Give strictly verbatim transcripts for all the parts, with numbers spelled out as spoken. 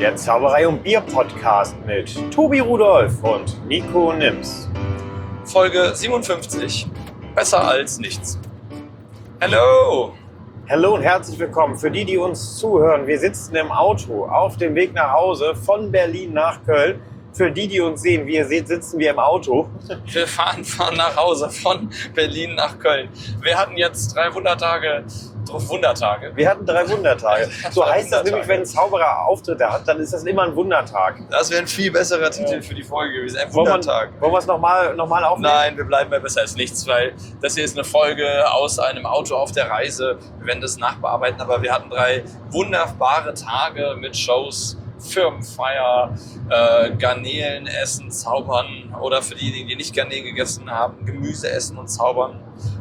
Der Zauberei und Bier Podcast mit Tobi Rudolph und Nico Nims. Folge siebenundfünfzig. Besser als nichts. Hallo! Hallo und herzlich willkommen. Für die, die uns zuhören, wir sitzen im Auto auf dem Weg nach Hause von Berlin nach Köln. Für die, die uns sehen, wie ihr seht, sitzen wir im Auto. Wir fahren, fahren nach Hause von Berlin nach Köln. Wir hatten jetzt drei Wundertage. Wundertage. Wir hatten drei Wundertage. So heißt das nämlich, wenn ein Zauberer Auftritte hat, dann ist das immer ein Wundertag. Das wäre ein viel besserer Titel für die Folge gewesen. Ein Wollen wir, Wundertag. wollen wir es nochmal noch mal aufnehmen? Nein, wir bleiben bei besser als nichts, weil das hier ist eine Folge aus einem Auto auf der Reise. Wir werden das nachbearbeiten, aber wir hatten drei wunderbare Tage mit Shows, Firmenfeier, äh, Garnelen essen, zaubern oder für diejenigen, die nicht Garnelen gegessen haben, Gemüse essen und zaubern.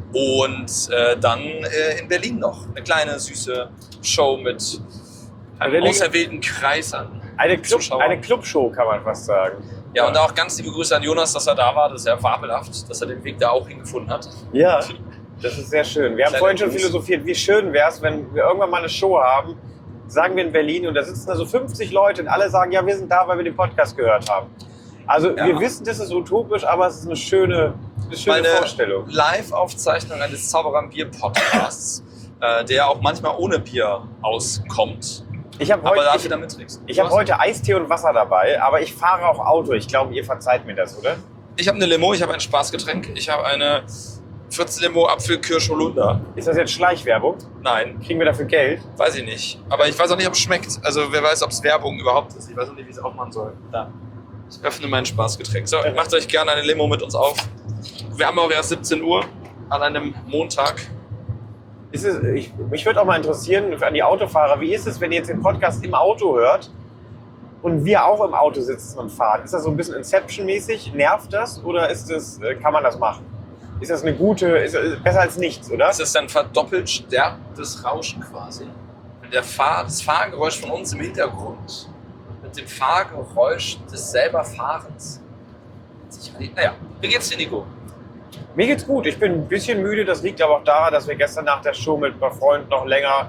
Und äh, dann äh, in Berlin noch eine kleine süße Show mit einem auserwählten Kreis an eine, Club, Zuschauern. eine Clubshow, kann man fast sagen. Ja, und auch ganz liebe Grüße an Jonas, dass er da war. Das ist ja fabelhaft, dass er den Weg da auch hingefunden hat. Ja, das ist sehr schön. Wir haben Kleine vorhin schon Grüße. philosophiert, wie schön wäre es, wenn wir irgendwann mal eine Show haben, sagen wir in Berlin, und da sitzen da so fünfzig Leute und alle sagen, ja, wir sind da, weil wir den Podcast gehört haben. Also Ja. wir wissen, das ist utopisch, aber es ist eine schöne, eine schöne Meine Vorstellung. Live-Aufzeichnung eines Zauberer und Bier-Podcasts, äh, der auch manchmal ohne Bier auskommt, Ich habe aber heute, dafür ich, da mitträgst. ich hab heute Eistee und Wasser dabei, aber ich fahre auch Auto. Ich glaube, ihr verzeiht mir das, oder? Ich habe eine Limo, ich habe ein Spaßgetränk, ich habe eine vierzehn Limo Apfel, Kirsch, Holunder. Ist das jetzt Schleichwerbung? Nein, Kriegen wir dafür Geld? weiß ich nicht. Aber ich weiß auch nicht, ob es schmeckt. Also wer weiß, ob es Werbung überhaupt ist. Ich weiß auch nicht, wie es auch machen soll. Da. Ich öffne mein Spaßgetränk. So, macht euch gerne eine Limo mit uns auf. Wir haben auch erst siebzehn Uhr an einem Montag. Ist es, ich, mich würde auch mal interessieren, an die Autofahrer, wie ist es, wenn ihr jetzt den Podcast im Auto hört und wir auch im Auto sitzen und fahren? Ist das so ein bisschen Inception-mäßig? Nervt das oder ist das, äh, kann man das machen? Ist das eine gute, ist, ist besser als nichts, oder? Das ist dann verdoppelt stärkendes Rauschen quasi. Wenn der Fahr das Fahrgeräusch von uns im Hintergrund mit dem Fahrgeräusch des selber Fahrens. Naja, wie geht's dir, Nico? Mir geht's gut. Ich bin ein bisschen müde. Das liegt aber auch daran, dass wir gestern nach der Show mit ein paar Freunden noch länger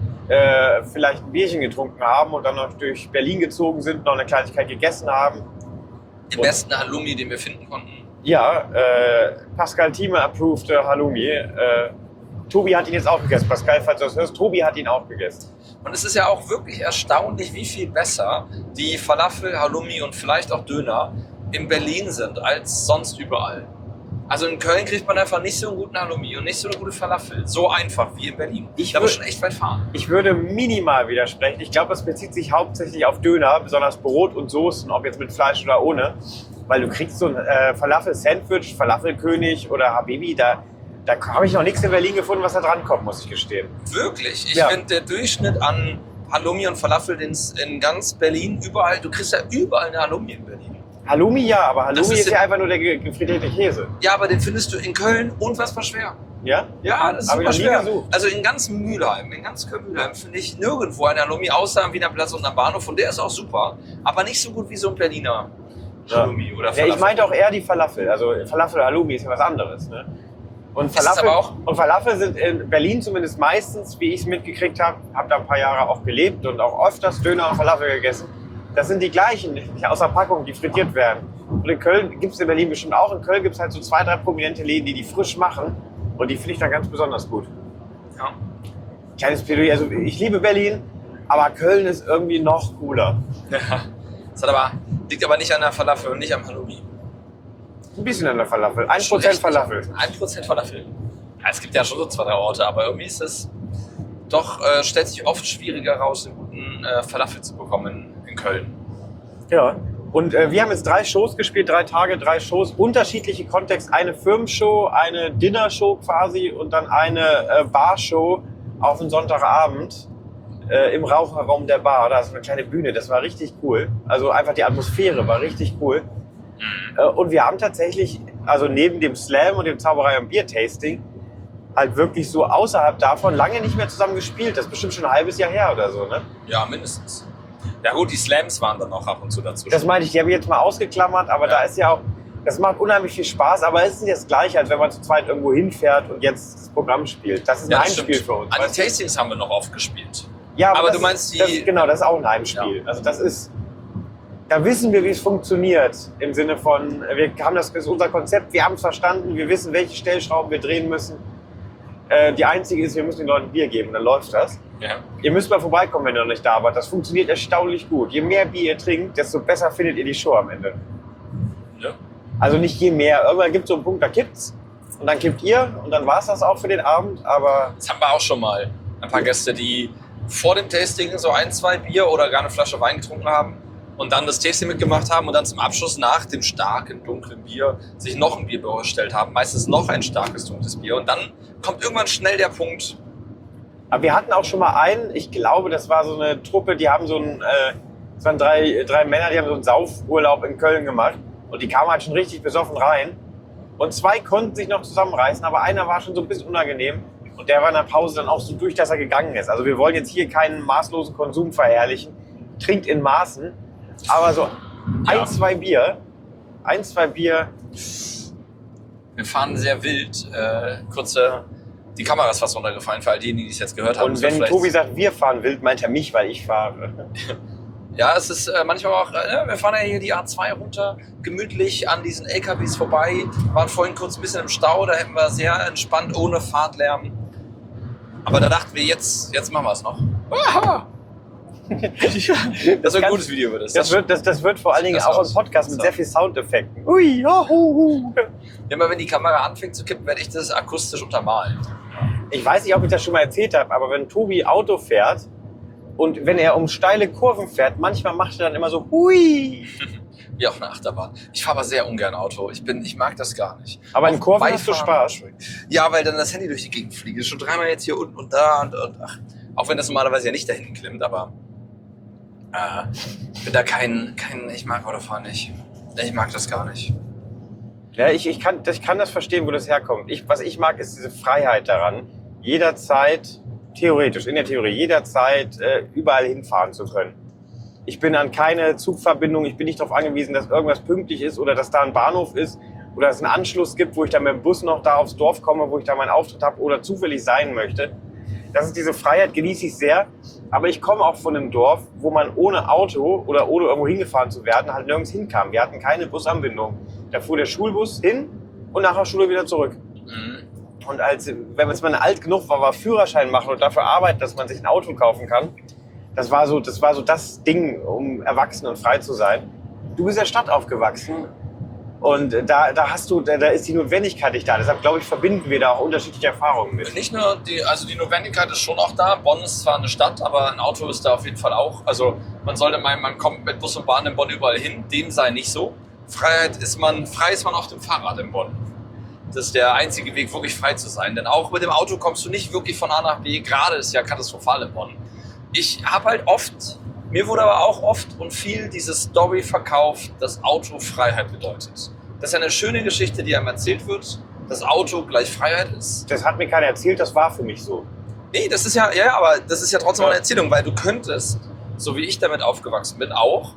äh, vielleicht ein Bierchen getrunken haben und dann noch durch Berlin gezogen sind, noch eine Kleinigkeit gegessen haben. Den Und- besten Halloumi, den wir finden konnten. Ja, äh, Pascal Thieme approved äh, Halloumi. Äh, Tobi hat ihn jetzt auch gegessen. Pascal, falls du das hörst, Tobi hat ihn auch gegessen. Und es ist ja auch wirklich erstaunlich, wie viel besser die Falafel, Halloumi und vielleicht auch Döner in Berlin sind als sonst überall. Also in Köln kriegt man einfach nicht so einen guten Halloumi und nicht so eine gute Falafel. So einfach wie in Berlin. Ich da muss würd- schon echt weit fahren. Ich würde minimal widersprechen. Ich glaube, es bezieht sich hauptsächlich auf Döner, besonders Brot und Soßen, ob jetzt mit Fleisch oder ohne. Weil du kriegst so ein äh, Falafel-Sandwich, Falafelkönig oder Habibi, da, da habe ich noch nichts in Berlin gefunden, was da dran kommt, muss ich gestehen. Wirklich. Ich Ja. finde, der Durchschnitt an Halloumi und Falafel den es in ganz Berlin überall, du kriegst ja überall eine Halloumi in Berlin. Halloumi ja, aber Halloumi Das ist ist ja einfach nur der ge- gefriedete Käse. Ja, aber den findest du in Köln unfassbar schwer. Ja? Ja, das ist Hab ich super noch nie schwer. gesucht. Also in ganz Mülheim, in ganz Köln-Mülheim finde ich nirgendwo eine Halloumi, außer am Wiener Platz und am Bahnhof. Und der ist auch super, aber nicht so gut wie so ein Berliner Halloumi oder Ja, Falafel. ich meinte auch eher die Falafel. Also Falafel oder Halloumi ist ja was anderes. Ne? Und, Ist es Falafel, aber auch? und Falafel sind in Berlin zumindest meistens, wie ich es mitgekriegt habe, habe da ein paar Jahre auch gelebt und auch öfters Döner und Falafel gegessen. Das sind die gleichen, nicht aus der Packung, die frittiert werden. Und in Köln gibt es in Berlin bestimmt auch. In Köln gibt es halt so zwei, drei prominente Läden, die die frisch machen. Und die finde ich dann ganz besonders gut. Ja. Kleines Plädoyer, also ich liebe Berlin, aber Köln ist irgendwie noch cooler. Das hat aber, liegt aber nicht an der Falafel und nicht am Halloumi. Ein bisschen an der Falafel. Ein Schon Prozent echt Falafel. ein Prozent Falafel. Ja, es gibt ja schon so zwei, drei Orte, aber irgendwie ist es doch, äh, stellt sich oft schwieriger raus, einen guten äh, Falafel zu bekommen in, in Köln. Ja. Und äh, wir haben jetzt drei Shows gespielt, drei Tage, drei Shows, unterschiedliche Kontexte. Eine Firmenshow, eine Dinnershow quasi und dann eine äh, Barshow auf einen Sonntagabend äh, im Raucherraum der Bar. Da ist eine kleine Bühne, das war richtig cool. Also einfach die Atmosphäre war richtig cool. Äh, und wir haben tatsächlich, also neben dem Slam und dem Zauberei und Bier-Tasting, halt wirklich so außerhalb davon lange nicht mehr zusammen gespielt. Das ist bestimmt schon ein halbes Jahr her oder so, ne? Ja, mindestens. Ja gut, die Slams waren dann auch ab und zu dazu. Das meinte ich, die habe ich jetzt mal ausgeklammert, aber Ja. da ist ja auch, das macht unheimlich viel Spaß, aber es ist nicht das Gleiche, als wenn man zu zweit irgendwo hinfährt und jetzt das Programm spielt. Das ist Ja, ein das Spiel stimmt. für uns. An weißt den Tastings haben wir noch oft gespielt. Ja, aber, aber das, du meinst die... Das, genau, das ist auch ein Heimspiel. Ja. Also das ist... Da wissen wir, wie es funktioniert. Im Sinne von, wir haben das, das ist unser Konzept, wir haben es verstanden, wir wissen, welche Stellschrauben wir drehen müssen. Äh, die einzige ist, wir müssen den Leuten Bier geben, dann läuft das. Ja. Ihr müsst mal vorbeikommen, wenn ihr noch nicht da wart. Das funktioniert erstaunlich gut. Je mehr Bier ihr trinkt, desto besser findet ihr die Show am Ende. Ja. Also nicht je mehr. Irgendwann gibt es so einen Punkt, da kippt's. Und dann kippt ihr und dann war es das auch für den Abend. Aber Das haben wir auch schon mal. Ein paar Gäste, die vor dem Tasting so ein, zwei Bier oder gar eine Flasche Wein getrunken haben und dann das Tasting mitgemacht haben und dann zum Abschluss nach dem starken, dunklen Bier sich noch ein Bier bestellt haben. Meistens noch ein starkes, dunkles Bier. Und dann kommt irgendwann schnell der Punkt. Aber wir hatten auch schon mal einen, ich glaube, das war so eine Truppe, die haben so einen, äh, das waren drei, drei Männer, die haben so einen Saufurlaub in Köln gemacht. Und die kamen halt schon richtig besoffen rein. Und zwei konnten sich noch zusammenreißen, aber einer war schon so ein bisschen unangenehm. Und der war in der Pause dann auch so durch, dass er gegangen ist. Also wir wollen jetzt hier keinen maßlosen Konsum verherrlichen. Trinkt in Maßen. Aber so ein, Ja. zwei Bier, ein, zwei Bier. Wir fahren sehr wild. Äh, kurze, die Kamera ist fast runtergefallen für all diejenigen, die es jetzt gehört haben. Und Das wird wenn vielleicht- Tobi sagt, wir fahren wild, meint er mich, weil ich fahre. Ja, es ist äh, manchmal auch, äh, wir fahren ja hier die A zwei runter, gemütlich an diesen L K Ws vorbei, waren vorhin kurz ein bisschen im Stau, da hätten wir sehr entspannt, ohne Fahrtlärm. Aber da dachten wir, jetzt, jetzt machen wir es noch. Aha. Das ist ein gutes Video wird es. Das wird, das, das wird vor allen Dingen Das auch aus. im Podcast mit So. sehr viel Soundeffekten. Ui, ja, hu, hu. Immer wenn die Kamera anfängt zu kippen, werde ich das akustisch untermalen. Ich weiß nicht, ob ich das schon mal erzählt habe, aber wenn Tobi Auto fährt und wenn er um steile Kurven fährt, manchmal macht er dann immer so hui. Wie auf einer Achterbahn. Ich fahre aber sehr ungern Auto. Ich, bin, ich mag das gar nicht. Aber in Auf Kurven hast du Beifahren- Spaß. Ja, weil dann das Handy durch die Gegend fliegt. Ist schon dreimal jetzt hier unten und da und, und ach. Auch wenn das normalerweise ja nicht da hinten klimmt, aber äh, ich bin da kein, kein, ich mag Autofahren nicht. Ich mag das gar nicht. Ja, ich, ich, kann, ich kann das verstehen, wo das herkommt. Ich, was ich mag, ist diese Freiheit daran, jederzeit, theoretisch, in der Theorie, jederzeit äh, überall hinfahren zu können. Ich bin an keine Zugverbindung, ich bin nicht darauf angewiesen, dass irgendwas pünktlich ist oder dass da ein Bahnhof ist oder dass es einen Anschluss gibt, wo ich dann mit dem Bus noch da aufs Dorf komme, wo ich da meinen Auftritt habe oder zufällig sein möchte. Das ist diese Freiheit, genieße ich sehr. Aber ich komme auch von einem Dorf, wo man ohne Auto oder ohne irgendwo hingefahren zu werden, halt nirgends hinkam. Wir hatten keine Busanbindung. Da fuhr der Schulbus hin und nach der Schule wieder zurück. Mhm. Und als, wenn man alt genug war, war Führerschein machen und dafür arbeiten, dass man sich ein Auto kaufen kann, das war so das, war so das Ding, um erwachsen und frei zu sein. Du bist in der Stadt aufgewachsen und da, da, hast du, da, da ist die Notwendigkeit nicht da. Deshalb, glaube ich, verbinden wir da auch unterschiedliche Erfahrungen mit. Nicht nur die, also die Notwendigkeit ist schon auch da. Bonn ist zwar eine Stadt, aber ein Auto ist da auf jeden Fall auch. Also man sollte meinen, man kommt mit Bus und Bahn in Bonn überall hin. Dem sei nicht so. Freiheit ist man, frei ist man auf dem Fahrrad in Bonn. Das ist der einzige Weg, wirklich frei zu sein. Denn auch mit dem Auto kommst du nicht wirklich von A nach B. Gerade ist ja katastrophal in Bonn. Ich habe halt oft, mir wurde aber auch oft und viel diese Story verkauft, dass Auto Freiheit bedeutet. Das ist eine schöne Geschichte, die einem erzählt wird, dass Auto gleich Freiheit ist. Das hat mir keiner erzählt, das war für mich so. Nee, das ist ja, ja, aber das ist ja trotzdem eine Erzählung, weil du könntest, so wie ich damit aufgewachsen bin, auch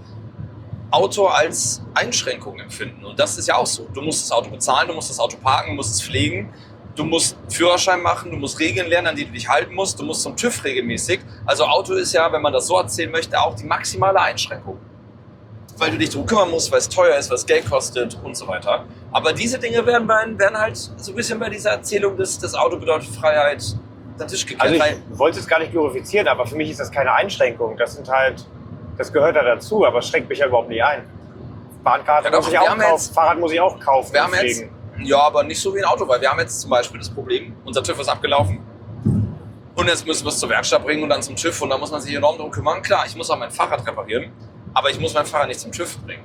Auto als Einschränkung empfinden. Und das ist ja auch so. Du musst das Auto bezahlen, du musst das Auto parken, du musst es pflegen, du musst einen Führerschein machen, du musst Regeln lernen, an die du dich halten musst, du musst zum TÜV regelmäßig. Also Auto ist ja, wenn man das so erzählen möchte, auch die maximale Einschränkung. Weil du dich darum kümmern musst, weil es teuer ist, weil es Geld kostet und so weiter. Aber diese Dinge werden, bei, werden halt so ein bisschen bei dieser Erzählung, dass das Auto bedeutet Freiheit, unter den Tisch gekehrt. Also weil ich wollte es gar nicht glorifizieren, aber für mich ist das keine Einschränkung. Das sind halt, das gehört da dazu, aber es schränkt mich ja überhaupt nicht ein. Bahnkarte Ja, doch, muss ich wir auch haben kaufen, jetzt- Fahrrad muss ich auch kaufen. wir haben jetzt, deswegen. ja, aber nicht so wie ein Auto, weil wir haben jetzt zum Beispiel das Problem, unser TÜV ist abgelaufen und jetzt müssen wir es zur Werkstatt bringen und dann zum TÜV und da muss man sich enorm drum kümmern. Klar, ich muss auch mein Fahrrad reparieren, aber ich muss mein Fahrrad nicht zum TÜV bringen.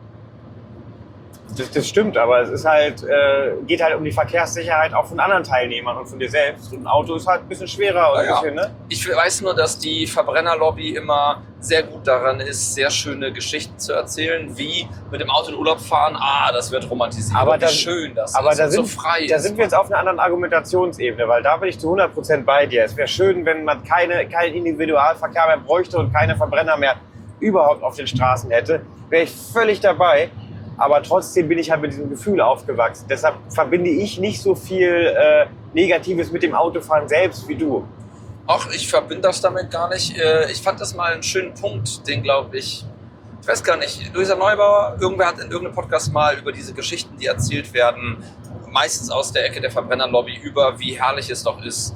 Das, das stimmt, aber es ist halt, äh, geht halt um die Verkehrssicherheit auch von anderen Teilnehmern und von dir selbst. Und ein Auto ist halt ein bisschen schwerer und Ja, ein ja. bisschen, ne? Ich weiß nur, dass die Verbrennerlobby immer sehr gut daran ist, sehr schöne Geschichten zu erzählen, wie mit dem Auto in Urlaub fahren. Ah, das wird romantisiert. Aber wie da- schön das Aber ist da und sind, so frei da ist sind wir jetzt auf einer anderen Argumentationsebene, weil da bin ich zu hundert Prozent bei dir. Es wäre schön, wenn man keine, keinen Individualverkehr mehr bräuchte und keine Verbrenner mehr überhaupt auf den Straßen hätte. Wäre ich völlig dabei. Aber trotzdem bin ich halt mit diesem Gefühl aufgewachsen. Deshalb verbinde ich nicht so viel äh, Negatives mit dem Autofahren selbst wie du. Ach, ich verbinde das damit gar nicht. Äh, Ich fand das mal einen schönen Punkt, den glaube ich, ich weiß gar nicht, Luisa Neubauer, irgendwer hat in irgendeinem Podcast mal über diese Geschichten, die erzählt werden, meistens aus der Ecke der Verbrennerlobby, über wie herrlich es doch ist,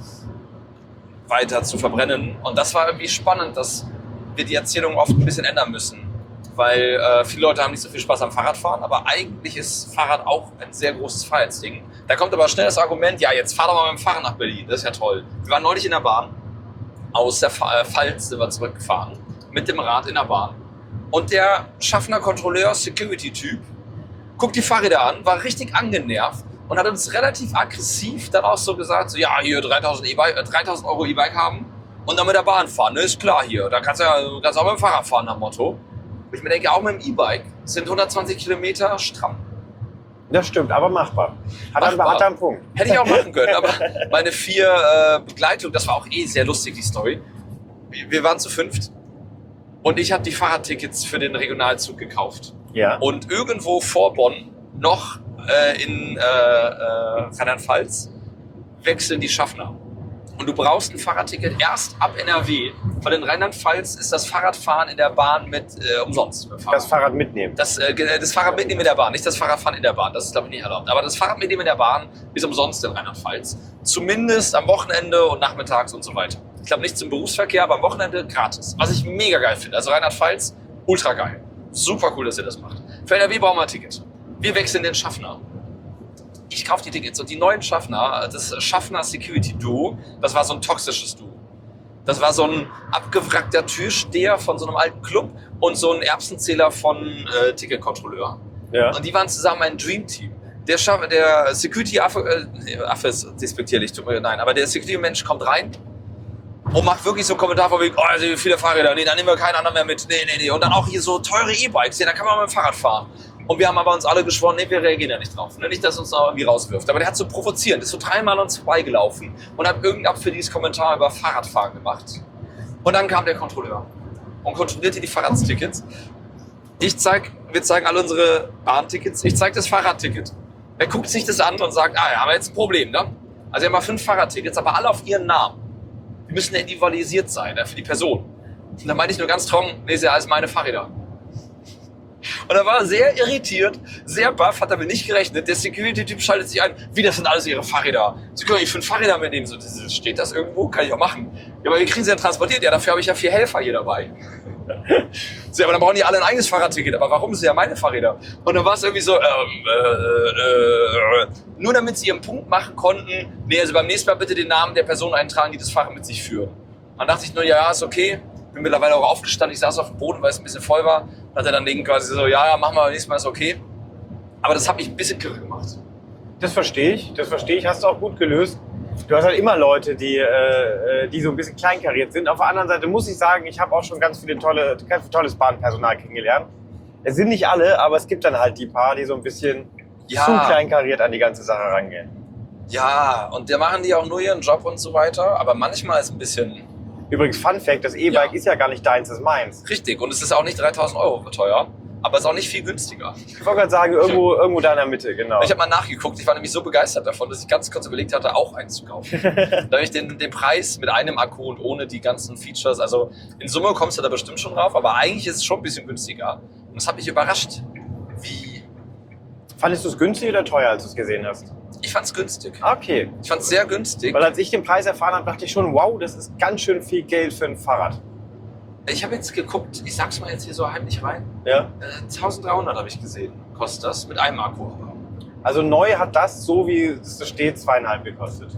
weiter zu verbrennen. Und das war irgendwie spannend, dass wir die Erzählung oft ein bisschen ändern müssen. Weil äh, viele Leute haben nicht so viel Spaß am Fahrradfahren, aber eigentlich ist Fahrrad auch ein sehr großes Freiheitsding. Da kommt aber schnell das Argument, ja, jetzt fahr doch mal mit dem Fahrrad nach Berlin, das ist ja toll. Wir waren neulich in der Bahn, aus der Pfalz sind wir zurückgefahren, mit dem Rad in der Bahn. Und der Schaffner Kontrolleur, Security-Typ, guckt die Fahrräder an, war richtig angenervt und hat uns relativ aggressiv dann auch so gesagt, so, ja, hier dreitausend Euro E-Bike haben und dann mit der Bahn fahren, ne, ist klar hier. Da kannst du ja du kannst auch mit dem Fahrrad fahren, nach Motto. Und ich mir denke, auch mit dem E-Bike sind hundertzwanzig Kilometer stramm. Das stimmt, aber machbar. Hat, Machbar. Er, hat er einen Punkt. Hätte ich auch machen können, aber meine vier äh, Begleitung, das war auch eh sehr lustig, die Story. Wir waren zu fünft und ich habe die Fahrradtickets für den Regionalzug gekauft. Ja. Und irgendwo vor Bonn, noch äh, in äh, äh, Rheinland-Pfalz, wechseln die Schaffner. Und du brauchst ein Fahrradticket erst ab N R W, weil in Rheinland-Pfalz ist das Fahrradfahren in der Bahn mit äh, umsonst. Mit Fahrrad. Das Fahrrad mitnehmen. Das, äh, das Fahrrad mitnehmen in der Bahn, nicht das Fahrradfahren in der Bahn, das ist glaube ich nicht erlaubt. Aber das Fahrrad mitnehmen in der Bahn ist umsonst in Rheinland-Pfalz. Zumindest am Wochenende und nachmittags und so weiter. Ich glaube nicht zum Berufsverkehr, aber am Wochenende gratis. Was ich mega geil finde. Also Rheinland-Pfalz, ultra geil. Super cool, dass ihr das macht. Für N R W brauchen wir ein Ticket. Wir wechseln den Schaffner. Ich kaufe die Tickets und die neuen Schaffner, das Schaffner Security Duo, das war so ein toxisches Duo. Das war so ein abgewrackter Türsteher von so einem alten Club und so ein Erbsenzähler von äh, Ticketkontrolleur. Ja. Und die waren zusammen ein Dream Team. Der, Schaff, der Security-Affe, äh, Affe ist despektierlich, tut mir nein, aber der Security-Mensch kommt rein und macht wirklich so einen Kommentar von wegen, oh, also viele Fahrräder, nee, dann nehmen wir keinen anderen mehr mit, nee, nee, nee. Und dann auch hier so teure E-Bikes, ja, da kann man mit dem Fahrrad fahren. Und wir haben aber uns alle geschworen, nee, wir reagieren ja nicht drauf. Ne? Nicht, dass uns da irgendwie rauswirft. Aber der hat so provozierend, ist so dreimal an uns vorbeigelaufen und hat irgendein abfälliges Kommentar über Fahrradfahren gemacht. Und dann kam der Kontrolleur und kontrollierte die Fahrradtickets. Ich zeig, wir zeigen alle unsere Bahntickets, ich zeige das Fahrradticket. Er guckt sich das an und sagt, ah, ja, haben wir jetzt ein Problem, ne? Also wir haben mal fünf Fahrradtickets, aber alle auf ihren Namen. Die müssen ja individualisiert sein, ne, für die Person. Und dann meinte ich nur ganz trocken, nee, ist ja alles meine Fahrräder. Und er war sehr irritiert, sehr baff, hat damit nicht gerechnet. Der Security-Typ schaltet sich ein, wie, das sind alles ihre Fahrräder. Sie können nicht fünf Fahrräder mitnehmen. So, steht das irgendwo? Kann ich auch machen. Ja, aber wir kriegen sie ja transportiert. Ja, dafür habe ich ja vier Helfer hier dabei. So, aber dann brauchen die alle ein eigenes Fahrradticket. Aber warum? Das sind ja meine Fahrräder. Und dann war es irgendwie so, ähm, äh, äh, nur damit sie ihren Punkt machen konnten, nee, also beim nächsten Mal bitte den Namen der Person eintragen, die das Fahrrad mit sich führen. Dann dachte ich nur, ja, ist okay. Bin mittlerweile auch aufgestanden, ich saß auf dem Boden, weil es ein bisschen voll war. Dann hat er dann wegen quasi so, ja, ja, machen wir, nächstes Mal ist okay. Aber das hat mich ein bisschen kirre gemacht. Das verstehe ich, das verstehe ich, hast du auch gut gelöst. Du hast halt immer Leute, die, äh, die so ein bisschen kleinkariert sind. Auf der anderen Seite muss ich sagen, ich habe auch schon ganz viele tolle, ganz viel tolles Bahnpersonal kennengelernt. Es sind nicht alle, aber es gibt dann halt die paar, die so ein bisschen Ja. zu kleinkariert an die ganze Sache rangehen. Ja, und da machen die auch nur ihren Job und so weiter. Aber manchmal ist ein bisschen Übrigens, Fun Fact, das E-Bike Ja. ist ja gar nicht deins, das ist meins. richtig. Und es ist auch nicht dreitausend Euro teuer, aber es ist auch nicht viel günstiger. Ich wollte gerade sagen, irgendwo, irgendwo da in der Mitte, genau. Ich habe mal nachgeguckt, ich war nämlich so begeistert davon, dass ich ganz kurz überlegt hatte, auch eins zu kaufen. Da habe ich den, den Preis mit einem Akku und ohne die ganzen Features, also in Summe kommst du da bestimmt schon drauf, aber eigentlich ist es schon ein bisschen günstiger. Und das hat mich überrascht, wie... Fandest du es günstig oder teuer, als du es gesehen hast? Ich fand es günstig. Okay. Ich fand es sehr günstig. Weil als ich den Preis erfahren habe, dachte ich schon, wow, das ist ganz schön viel Geld für ein Fahrrad. Ich habe jetzt geguckt, ich sag's mal jetzt hier so heimlich rein, Ja. äh, eintausenddreihundert habe ich gesehen, kostet das, mit einem Akku. Also neu hat das, so wie es steht, zweieinhalb gekostet.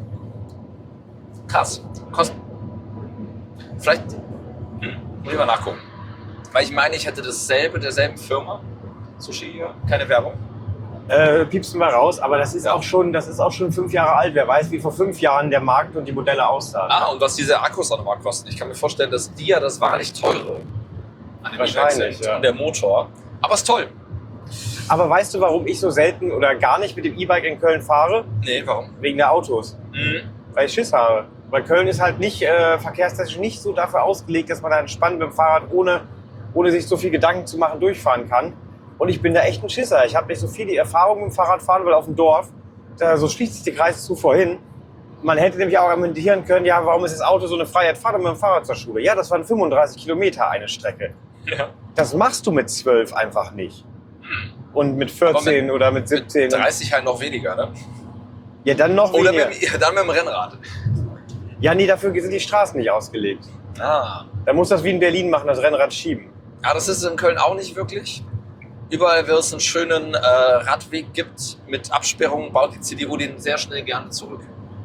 Krass. Kostet. Vielleicht. Hm, muss ich mal nachgucken. Weil ich meine, ich hätte dasselbe derselben Firma. Sushi hier, keine Werbung. Äh, piepsen wir raus, aber das ist Ja. auch schon, das ist auch schon fünf Jahre alt. Wer weiß, wie vor fünf Jahren der Markt und die Modelle aussahen. Ah, und was diese Akkus auch nochmal kosten. Ich kann mir vorstellen, dass die ja das wahrlich teure an den Wahrscheinlich, E-Bikes sind. ja. Und der Motor. Aber ist toll. Aber weißt du, warum ich so selten oder gar nicht mit dem E-Bike in Köln fahre? Nee, warum? Wegen der Autos. Mhm. Weil ich Schiss habe. Weil Köln ist halt nicht äh, verkehrstechnisch nicht so dafür ausgelegt, dass man da entspannt mit dem Fahrrad ohne, ohne sich so viel Gedanken zu machen durchfahren kann. Und ich bin da echt ein Schisser. Ich habe nicht so viel die Erfahrung mit dem Fahrradfahren, weil auf dem Dorf, da so schließt sich der Kreis zu vorhin, Man hätte nämlich auch argumentieren können, ja, warum ist das Auto so eine Freiheit? Fahr doch mit dem Fahrrad zur Schule. Ja, das waren fünfunddreißig Kilometer eine Strecke. Ja. Das machst du mit zwölf einfach nicht. Und mit vierzehn mit, oder mit siebzehn. Mit dreißig halt noch weniger, ne? Ja, dann noch Oder weniger. mit, dann mit dem Rennrad. Ja, nee, dafür sind die Straßen nicht ausgelegt. Ah. Da muss das wie in Berlin machen, das Rennrad schieben. Ja, das ist es in Köln auch nicht wirklich. Überall, wo es einen schönen äh, Radweg gibt mit Absperrungen, baut die C D U den sehr schnell gerne zurück.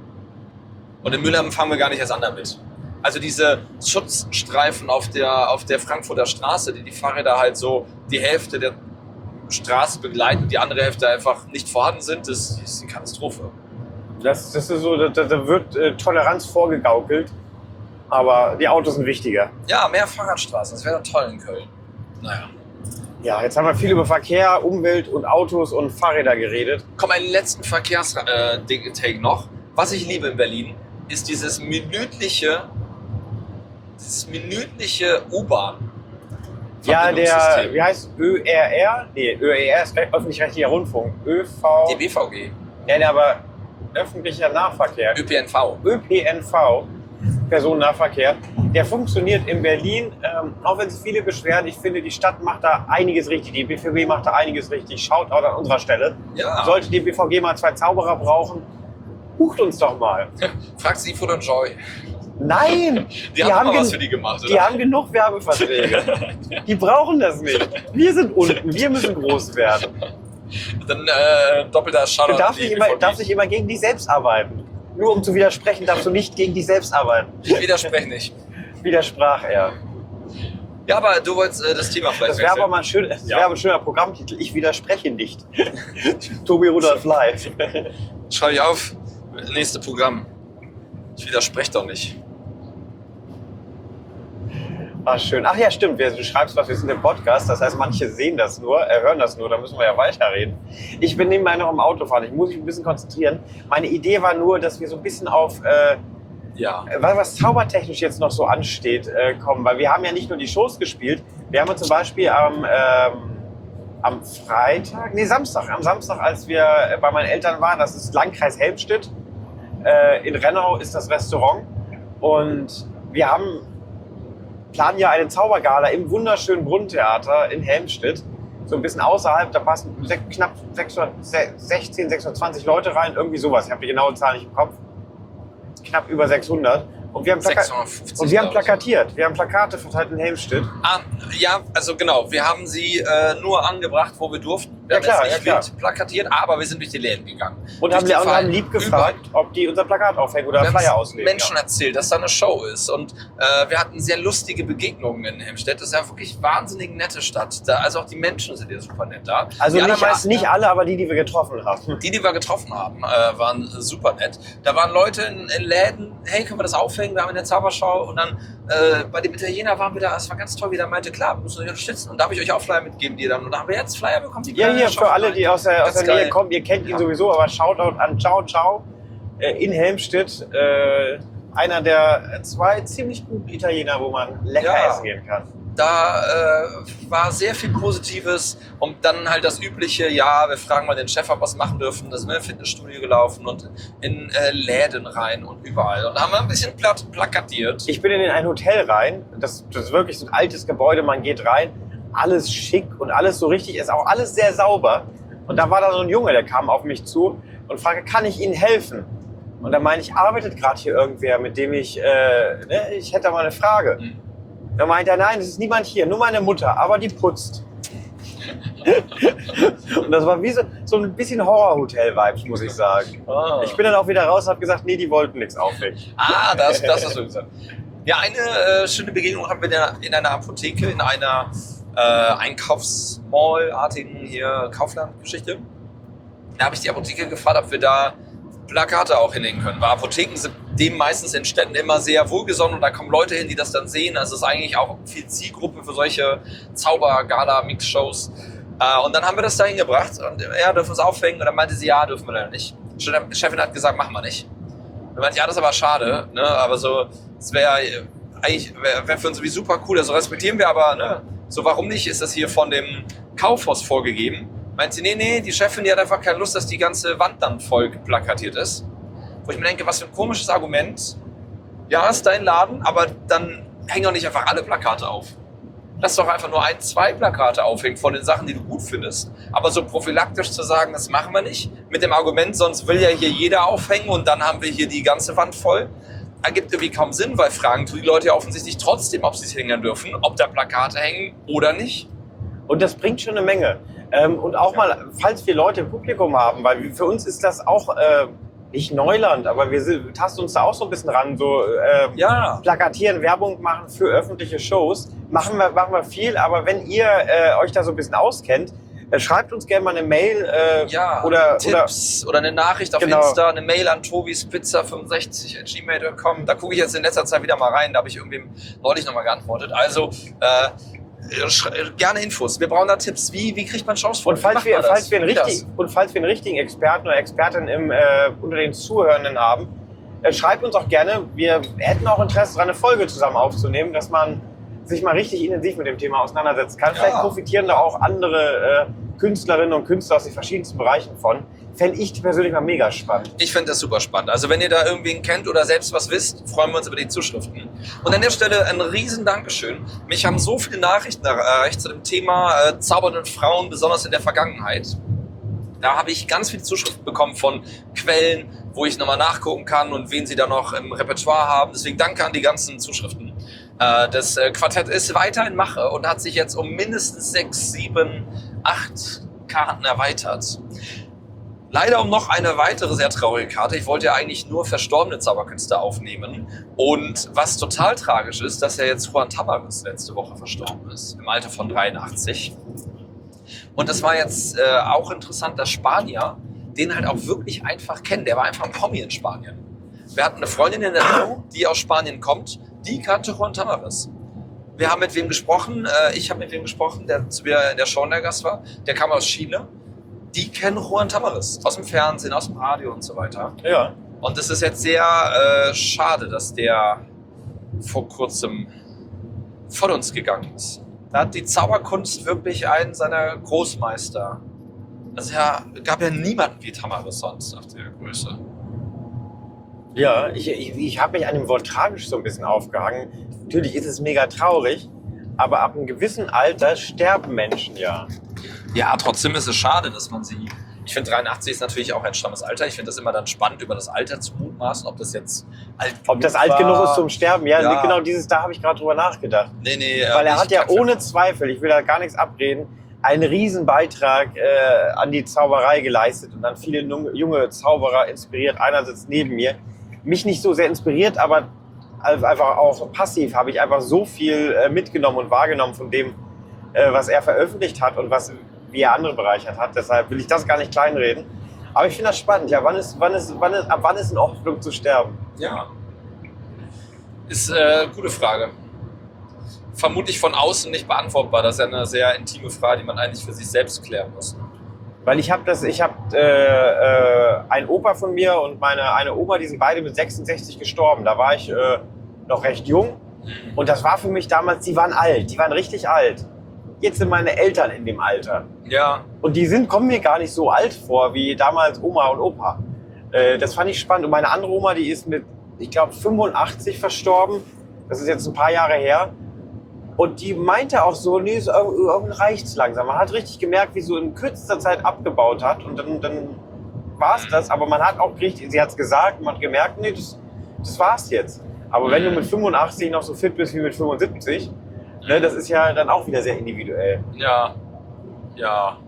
Und in Mülheim fangen wir gar nicht erst an damit. Also diese Schutzstreifen auf der, auf der Frankfurter Straße, die die Fahrräder halt so die Hälfte der Straße begleiten, die andere Hälfte einfach nicht vorhanden sind, das ist eine Katastrophe. Das, das ist so, da, da wird äh, Toleranz vorgegaukelt, aber die Autos sind wichtiger. Ja, mehr Fahrradstraßen, das wäre doch toll in Köln. Naja. Ja, jetzt haben wir viel über Verkehr, Umwelt und Autos und Fahrräder geredet. Komm, einen letzten Verkehrs-Take noch. Was ich liebe in Berlin, ist dieses minütliche, dieses minütliche U-Bahn. Ja, der, wie heißt Ö R R? Nee, Ö R R ist öffentlich-rechtlicher Rundfunk. ÖV. Die B V G. Ja, nee, aber öffentlicher Nahverkehr. Ö P N V. Ö P N V, Personennahverkehr, der funktioniert in Berlin, ähm, auch wenn sich viele beschweren. Ich finde, die Stadt macht da einiges richtig, die B V G macht da einiges richtig. Schaut auch an unserer Stelle. Ja. Sollte die B V G mal zwei Zauberer brauchen, bucht uns doch mal. Fragt Seafood und Joy. Nein! Die, haben mal was für die gemacht, oder? Die haben genug Werbeverträge. Die brauchen das nicht. Wir sind unten, wir müssen groß werden. Dann äh, doppelter Shoutout. Du darfst an die nicht, immer, B V G. darfst nicht immer gegen dich selbst arbeiten. Nur um zu widersprechen, darfst du nicht gegen dich selbst arbeiten. Ich widerspreche nicht. Widersprach er. Ja, aber du wolltest äh, das Thema vielleicht Das wäre aber wechseln. mal ein, schön, das Ja. wäre ein schöner Programmtitel. Ich widerspreche nicht. Tobi Rudolph live. Schreibe ich auf. Nächste Programm. Ich widerspreche doch nicht. Ah, schön. Ach ja, stimmt. Du schreibst was, wir sind im Podcast. Das heißt, manche sehen das nur, äh, hören das nur. Da müssen wir ja weiterreden. Ich bin nebenbei noch im Auto fahren. Ich muss mich ein bisschen konzentrieren. Meine Idee war nur, dass wir so ein bisschen auf, äh, Ja. weil was zaubertechnisch jetzt noch so ansteht, äh, kommen. Weil wir haben ja nicht nur die Shows gespielt. Wir haben ja zum Beispiel am, ähm, am Freitag, nee, Samstag, am Samstag, als wir bei meinen Eltern waren, das ist Landkreis Helmstedt. Äh, in Rennau ist das Restaurant. Und wir haben planen ja eine Zaubergala im wunderschönen Brunnentheater in Helmstedt. So ein bisschen außerhalb, da passen sech, knapp sechshundertsechzehn, sechshundertzwanzig Leute rein, irgendwie sowas. Ich habe die genaue Zahl nicht im Kopf. Knapp über sechshundert. Und wir haben, Plaka sechshundertfünfzig und wir haben oder so. plakatiert. Wir haben Plakate verteilt in Helmstedt. Ah, ja, also genau. Wir haben sie äh, nur angebracht, wo wir durften. Wir Ja, haben klar, jetzt nicht ja, wild plakatiert, aber wir sind durch die Läden gegangen. Und Durch haben, die und haben Vereine. lieb gefragt, ob die unser Plakat aufhängen oder Wir Flyer haben auslegen. Menschen ja. erzählt, dass da eine Show ist. Und äh, wir hatten sehr lustige Begegnungen in Helmstedt. Das ist ja wirklich wahnsinnig nette Stadt. Da, also auch die Menschen sind ja super nett da. Also die nicht, allermeisten- nicht alle, aber die, die wir getroffen haben. Die, die wir getroffen haben, äh, waren super nett. Da waren Leute in, in Läden, hey, können wir das aufhängen? Wir haben eine Zauberschau. Und dann äh, bei dem Italiener waren wir da, es war ganz toll, wie der meinte, klar, wir müssen euch unterstützen. Und da habe ich euch auch Flyer mitgegeben, die dann, und da haben wir jetzt Flyer bekommen. Die Ja, können hier, schon für alle, die aus der, aus Ganz der Nähe geil. kommen, ihr kennt ihn Ja. sowieso, aber Shoutout an Ciao Ciao äh, in Helmstedt. Äh, einer der zwei ziemlich guten Italiener, wo man lecker Ja. essen gehen kann. Da äh, war sehr viel Positives und dann halt das übliche, ja, wir fragen mal den Chef, ob wir was machen dürfen. Da sind wir im Fitnessstudio gelaufen und in äh, Läden rein und überall. Und da haben wir ein bisschen platt, plakatiert. Ich bin in ein Hotel rein, das, das ist wirklich so ein altes Gebäude, man geht rein, alles schick und alles so richtig, ist auch alles sehr sauber. Und da war da so ein Junge, der kam auf mich zu und fragte, kann ich Ihnen helfen? Und da meine ich, arbeitet gerade hier irgendwer, mit dem ich, äh, ne, ich hätte mal eine Frage. Mhm. Da meint er, nein, es ist niemand hier, nur meine Mutter, aber die putzt. Und das war wie so, so ein bisschen Horrorhotel-Vibes, muss ich sagen. Ah. Ich bin dann auch wieder raus und habe gesagt, nee, die wollten nichts aufhängen. Ah, das, das ist so gesagt. Ja, eine äh, schöne Begegnung haben wir in einer, in einer Apotheke, in einer äh, Einkaufsmall-artigen hier Kaufland-Geschichte. Da habe ich die Apotheke gefragt, ob wir da Plakate auch hinlegen können. Weil Apotheken sind dem meistens in Städten immer sehr wohlgesonnen und da kommen Leute hin, die das dann sehen. Also es ist eigentlich auch viel Zielgruppe für solche Zauber-Gala-Mix-Shows. Äh, und dann haben wir das da hingebracht und ja, dürfen wir es aufhängen? Und dann meinte sie, ja, dürfen wir leider nicht. Die Chefin hat gesagt, machen wir nicht. Dann meinte ich, ja, das ist aber schade, ne? Aber so, es wäre eigentlich, wäre wär für uns irgendwie super cool, das respektieren wir, aber ne? So, warum nicht? Ist das hier von dem Kaufhaus vorgegeben? Meint sie, nee, nee, die Chefin, die hat einfach keine Lust, dass die ganze Wand dann voll plakatiert ist. wo ich mir denke, was für ein komisches Argument. Ja, ist dein Laden, aber dann hängen doch nicht einfach alle Plakate auf. Lass doch einfach nur ein, zwei Plakate aufhängen von den Sachen, die du gut findest. Aber so prophylaktisch zu sagen, das machen wir nicht, mit dem Argument, sonst will ja hier jeder aufhängen und dann haben wir hier die ganze Wand voll, ergibt irgendwie kaum Sinn, weil fragen tun die Leute ja offensichtlich trotzdem, ob sie es hängen dürfen, ob da Plakate hängen oder nicht. Und das bringt schon eine Menge. Ähm, und auch mal, falls wir Leute im Publikum haben, weil für uns ist das auch äh, nicht Neuland, aber wir sind, tasten uns da auch so ein bisschen ran, so äh, Ja. plakatieren, Werbung machen für öffentliche Shows. Machen wir, machen wir viel, aber wenn ihr äh, euch da so ein bisschen auskennt, äh, schreibt uns gerne mal eine Mail äh, Ja, oder, Tipps oder, oder eine Nachricht auf Genau. Insta, eine Mail an tobispizza fünfundsechzig at gmail punkt com. Da gucke ich jetzt in letzter Zeit wieder mal rein, da habe ich irgendwem neulich nochmal geantwortet. Also äh, gerne Infos. Wir brauchen da Tipps. Wie, wie kriegt man Shows vor? Und falls Wie wir, macht man falls das? wir einen Wie das? richtig, und falls wir einen richtigen Experten oder Expertin im, äh, unter den Zuhörenden haben, äh, schreibt uns auch gerne. Wir hätten auch Interesse daran, eine Folge zusammen aufzunehmen, dass man sich mal richtig intensiv mit dem Thema auseinandersetzen kann. Ja. Vielleicht profitieren da auch andere äh, Künstlerinnen und Künstler aus den verschiedensten Bereichen von. Fände ich persönlich mal mega spannend. Ich finde das super spannend. Also wenn ihr da irgendwen kennt oder selbst was wisst, freuen wir uns über die Zuschriften. Und an der Stelle ein riesen Dankeschön. Mich haben so viele Nachrichten erreicht zu dem Thema äh, zaubernde Frauen, besonders in der Vergangenheit. Da habe ich ganz viele Zuschriften bekommen von Quellen, wo ich nochmal nachgucken kann und wen sie da noch im Repertoire haben. Deswegen danke an die ganzen Zuschriften. Äh, das äh, Quartett ist weiter in Mache und hat sich jetzt um mindestens sechs, sieben, acht Karten erweitert. Leider um noch eine weitere sehr traurige Karte. Ich wollte ja eigentlich nur verstorbene Zauberkünstler aufnehmen. Und was total tragisch ist, dass ja jetzt Juan Tamaris letzte Woche verstorben ist, im Alter von dreiundachtzig. Und das war jetzt äh, auch interessant, dass Spanier den halt auch wirklich einfach kennen. Der war einfach ein Promi in Spanien. Wir hatten eine Freundin in der Show, die aus Spanien kommt, die kannte Juan Tamaris. Wir haben mit wem gesprochen, äh, ich habe mit wem gesprochen, der zu mir in der Show in der Gast war, der kam aus Chile. Die kennen Juan Tamaris aus dem Fernsehen, aus dem Radio und so weiter. Ja. Und es ist jetzt sehr äh, schade, dass der vor kurzem von uns gegangen ist. Da hat die Zauberkunst wirklich einen seiner Großmeister. Also ja, gab ja niemanden wie Tamaris sonst auf der Größe. Ja, ich, ich, ich habe mich an dem Wort tragisch so ein bisschen aufgehangen. Natürlich ist es mega traurig, aber ab einem gewissen Alter sterben Menschen ja. Ja, trotzdem ist es schade, dass man sie... Ich finde, dreiundachtzig ist natürlich auch ein strammes Alter. Ich finde das immer dann spannend, über das Alter zu mutmaßen, ob das jetzt alt Ob das genug alt war. genug ist zum Sterben, ja, Ja. genau dieses, da habe ich gerade drüber nachgedacht. Nee, nee. Weil äh, er ich hat ja kann- ohne Zweifel, ich will da gar nichts abreden, einen riesen Beitrag äh, an die Zauberei geleistet und dann viele junge, junge Zauberer inspiriert. Einer sitzt neben mir. Mich nicht so sehr inspiriert, aber einfach auch passiv habe ich einfach so viel äh, mitgenommen und wahrgenommen von dem, äh, was er veröffentlicht hat und was, wie er andere bereichert hat. Deshalb will ich das gar nicht kleinreden. Aber ich finde das spannend. Ja, wann ist, wann ist, wann ist, ab wann ist in Ordnung zu sterben? Ja. Ist eine äh, gute Frage. Vermutlich von außen nicht beantwortbar. Das ist ja eine sehr intime Frage, die man eigentlich für sich selbst klären muss. Weil ich habe das, ich habe äh, äh, ein Opa von mir und meine eine Oma, die sind beide mit sechsundsechzig gestorben. Da war ich äh, noch recht jung und das war für mich damals, die waren alt, die waren richtig alt. Jetzt sind meine Eltern in dem Alter Ja, und die sind, kommen mir gar nicht so alt vor wie damals Oma und Opa. Äh, das fand ich spannend und meine andere Oma, die ist mit, ich glaube, fünfundachtzig verstorben. Das ist jetzt ein paar Jahre her. Und die meinte auch so, nee, so, irgendwie reicht's langsam. Man hat richtig gemerkt, wie so in kürzester Zeit abgebaut hat. Und dann, dann war es das. Aber man hat auch richtig, sie hat es gesagt, man hat gemerkt, nee, das, das war's jetzt. Aber wenn du mit fünfundachtzig noch so fit bist wie mit fünfundsiebzig, ne, das ist ja dann auch wieder sehr individuell. ja, ja.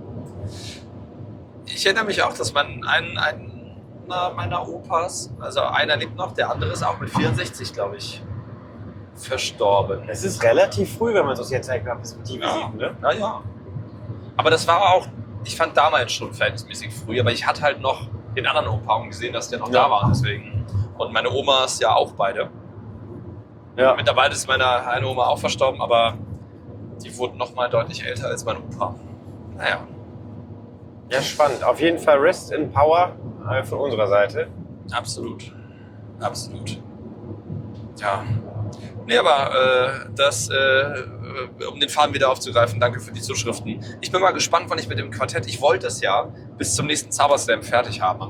Ich erinnere mich auch, dass man einen, einen meiner Opas, also einer lebt noch, der andere ist auch mit vierundsechzig, glaube ich, verstorben. Es ist relativ früh, wenn man es aus jetziger Perspektive Ja. sieht. Ne? Ja, ja. Aber das war auch, ich fand damals schon verhältnismäßig früh, aber ich hatte halt noch den anderen Opa und gesehen, dass der noch Ja. da war, deswegen. Und meine Omas ja auch beide. Ja. Mittlerweile ist meine eine Oma auch verstorben, aber die wurden noch mal deutlich älter als mein Opa. Naja. Ja, spannend. Auf jeden Fall Rest in Power äh, von unserer Seite. Absolut. Absolut. Ja. Nee, aber äh, das, äh, um den Faden wieder aufzugreifen, danke für die Zuschriften. Ich bin mal gespannt, wann ich mit dem Quartett, ich wollte es ja bis zum nächsten Zauberslam fertig haben am siebten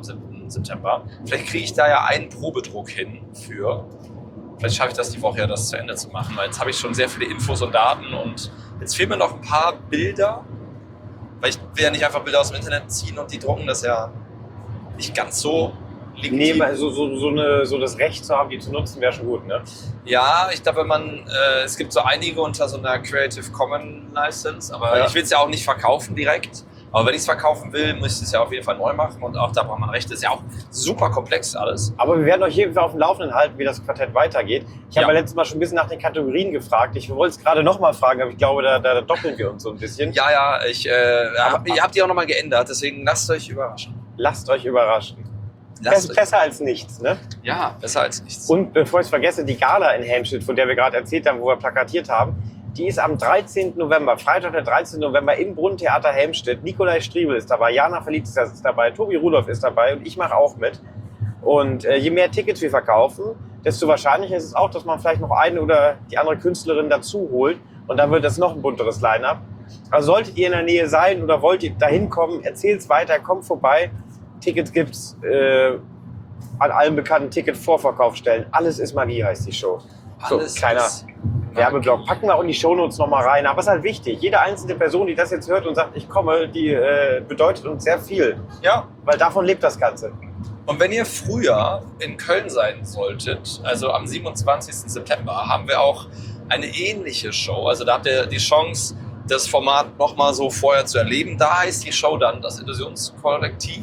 im September. Vielleicht kriege ich da ja einen Probedruck hin für. Vielleicht schaffe ich das die Woche ja, das zu Ende zu machen, weil jetzt habe ich schon sehr viele Infos und Daten und jetzt fehlen mir noch ein paar Bilder, weil ich will ja nicht einfach Bilder aus dem Internet ziehen und die drucken, das ist ja nicht ganz so legitim. Nee, so, so, so, eine, so das Recht zu haben, die zu nutzen, wäre schon gut, ne? Ja, ich glaube, wenn man, äh, es gibt so einige unter so einer Creative Commons License, aber ja. ich will es ja auch nicht verkaufen direkt. Aber wenn ich es verkaufen will, muss ich es ja auf jeden Fall neu machen und auch da braucht man Rechte. Ist ja auch super komplex alles. Aber wir werden euch jeden Fall auf dem Laufenden halten, wie das Quartett weitergeht. Ich habe Ja. ja letztes Mal schon ein bisschen nach den Kategorien gefragt. Ich wollte es gerade nochmal fragen, aber ich glaube, da, da doppeln wir uns so ein bisschen. Ja, ja, ich äh, hab, ihr habt die auch nochmal geändert, deswegen lasst euch überraschen. Lasst euch überraschen. Lasst Bess- euch. Besser als nichts, ne? Ja, besser als nichts. Und bevor ich es vergesse, die Gala in Helmstedt, von der wir gerade erzählt haben, wo wir plakatiert haben, die ist am dreizehnten November, Freitag der dreizehnten November im Brunnentheater Helmstedt. Nikolai Striebel ist dabei, Jana Felicitas ist dabei, Tobi Rudolph ist dabei und ich mache auch mit. Und äh, je mehr Tickets wir verkaufen, desto wahrscheinlicher ist es auch, dass man vielleicht noch eine oder die andere Künstlerin dazu holt. Und dann wird das noch ein bunteres Line-Up. Also solltet ihr in der Nähe sein oder wollt ihr dahin kommen, erzählt's weiter, kommt vorbei. Tickets gibt's äh, an allen bekannten Ticket-Vorverkaufsstellen. Alles ist Magie, heißt die Show. So, Alles kleiner ist Werbeblock. Packen wir auch in die Shownotes nochmal rein. Aber es ist halt wichtig. Jede einzelne Person, die das jetzt hört und sagt, ich komme, die äh, bedeutet uns sehr viel. Ja. Weil davon lebt das Ganze. Und wenn ihr früher in Köln sein solltet, also am siebenundzwanzigsten September, haben wir auch eine ähnliche Show. Also da habt ihr die Chance, das Format nochmal so vorher zu erleben. Da heißt die Show dann das Illusionskollektiv.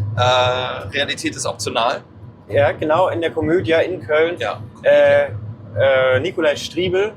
Äh, Realität ist optional. Ja, genau, in der Komödie in Köln. Ja. Äh, äh, Nikolai Striebel